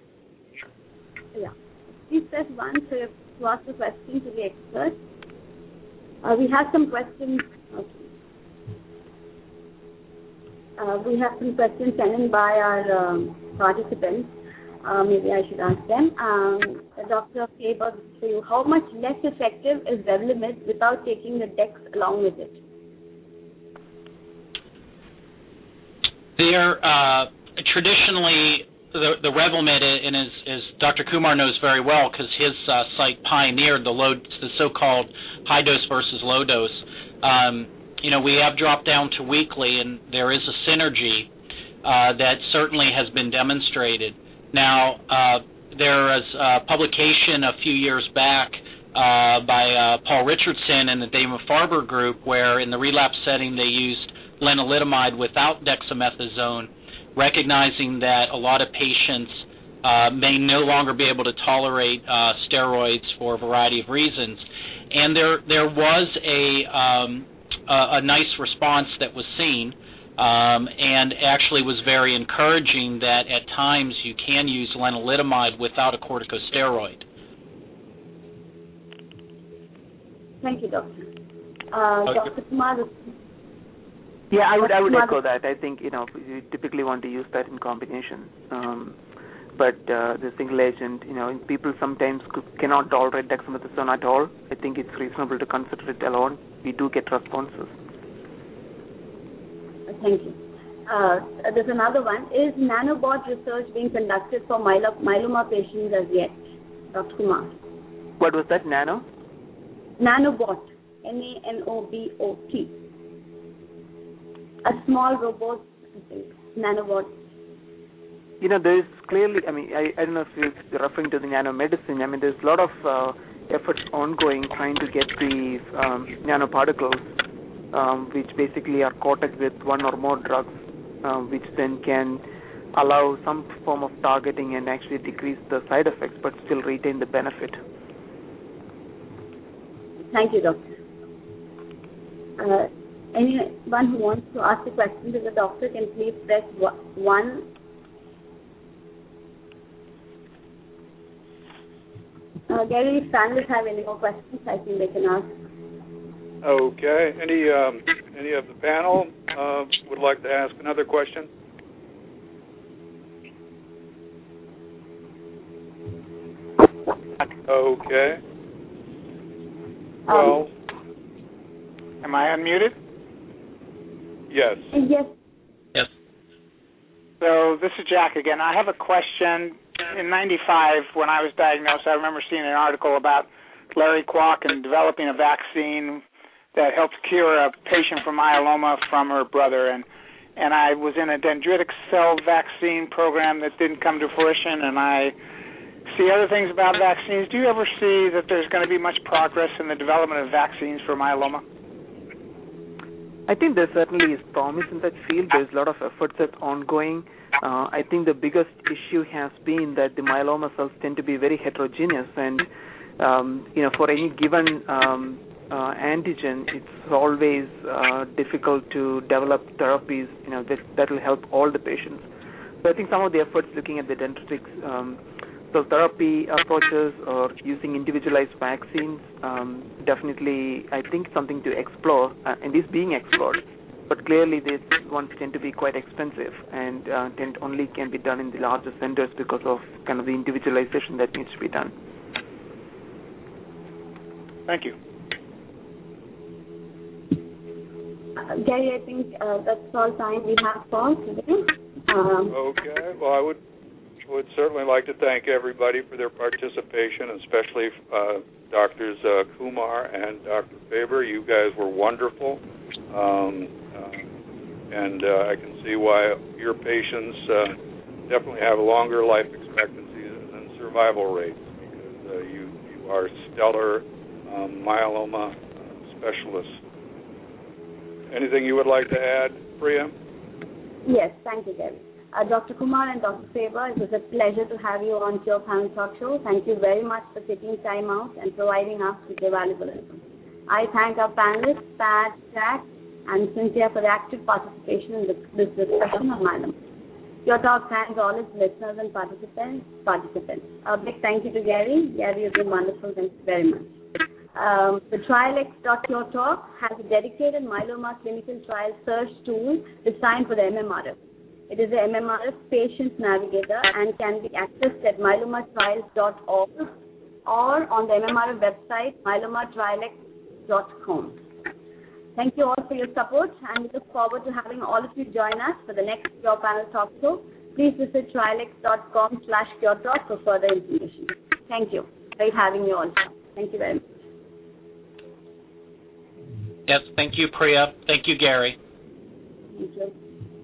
Yeah. Please press one to, to ask a question to the expert. Uh, we have some questions. Okay. Uh, we have some questions sent in by our um, participants. Uh, maybe I should ask them. Um, Doctor Faber, for you, how much less effective is Revlimid without taking the Dex along with it? There, uh, traditionally, the, the Revlimid, and as, as Doctor Kumar knows very well, because his uh, site pioneered the low, the so-called high dose versus low dose. Um, you know, we have dropped down to weekly, and there is a synergy uh, that certainly has been demonstrated. Now, uh, there was a publication a few years back uh, by uh, Paul Richardson and the Dana-Farber group, where in the relapse setting they used lenalidomide without dexamethasone, recognizing that a lot of patients uh, may no longer be able to tolerate uh, steroids for a variety of reasons. And there there was a, um, a, a nice response that was seen, um, and actually was very encouraging that at times you can use lenalidomide without a corticosteroid. Thank you, Doctor. Uh, Okay. Doctor Kumar. Yeah, I would I would Doctor echo that. I think, you know, you typically want to use that in combination. Um, but uh, the single agent, you know, people sometimes could, cannot tolerate dexamethasone at all. I think it's reasonable to consider it alone. We do get responses. Thank you. Uh, there's another one. Is nanobot research being conducted for myelo- myeloma patients as yet? Doctor Kumar. What was that, nano? Nanobot. N A N O B O T. A small robot, nanobot. You know, there is clearly, I mean, I, I don't know if you're referring to the nanomedicine. I mean, there's a lot of uh, efforts ongoing trying to get the um, nanoparticles, um, which basically are coated with one or more drugs, um, which then can allow some form of targeting and actually decrease the side effects, but still retain the benefit. Thank you, doctor. Uh, anyone who wants to ask a question to the doctor can please press one. Uh, Gary, if panelists have any more questions, I think they can ask. Okay. Any um, any of the panel uh, would like to ask another question? Okay. Well, Um, am I unmuted? yes. Yes. Yes. So this is Jack again. I have a question. In ninety-five, when I was diagnosed, I remember seeing an article about Larry Kwok and developing a vaccine that helped cure a patient from myeloma from her brother. And, and I was in a dendritic cell vaccine program that didn't come to fruition, and I see other things about vaccines. Do you ever see that there's going to be much progress in the development of vaccines for myeloma? I think there certainly is promise in that field. There's a lot of efforts that's ongoing. Uh, I think the biggest issue has been that the myeloma cells tend to be very heterogeneous, and um, you know, for any given um, uh, antigen, it's always uh, difficult to develop therapies, you know, that that will help all the patients. So I think some of the efforts looking at the dendritic um, cell therapy approaches or using individualized vaccines, um, definitely, I think something to explore, uh, and is being explored. But clearly, these ones tend to be quite expensive, and uh, tend only can be done in the larger centers because of kind of the individualization that needs to be done. Thank you. Uh, Gary, I think uh, that's all time we have for today. Um, Okay. Well, I would would certainly like to thank everybody for their participation, especially uh, Doctors uh, Kumar and Doctor Faber. You guys were wonderful, um, uh, and uh, I can see why your patients uh, definitely have a longer life expectancy and survival rates, because uh, you you are stellar um, myeloma uh, specialists. Anything you would like to add, Priya? Yes, thank you, Gary. Uh, Doctor Kumar and Doctor Faber, it was a pleasure to have you on Cure Panel Talk Show. Thank you very much for taking time out and providing us with your valuable info. I thank our panelists, Pat, Jack, and Cynthia for their active participation in this, this discussion on myeloma. Cure Talk thanks all its listeners and participants. participants. A big thank you to Gary. Gary, you've been wonderful. Thank you very much. Um, the trialex dot cure talk has a dedicated myeloma clinical trial search tool designed for the M M R F. It is a M M R F patient navigator and can be accessed at myeloma trials dot org or on the M M R F website, myeloma trialex dot com. Thank you all for your support, and we look forward to having all of you join us for the next Cure Panel Talk Show. Please visit trialex dot com slash cure talk for further information. Thank you. Great having you all. Thank you very much. Yes, thank you, Priya. Thank you, Gary. Thank you.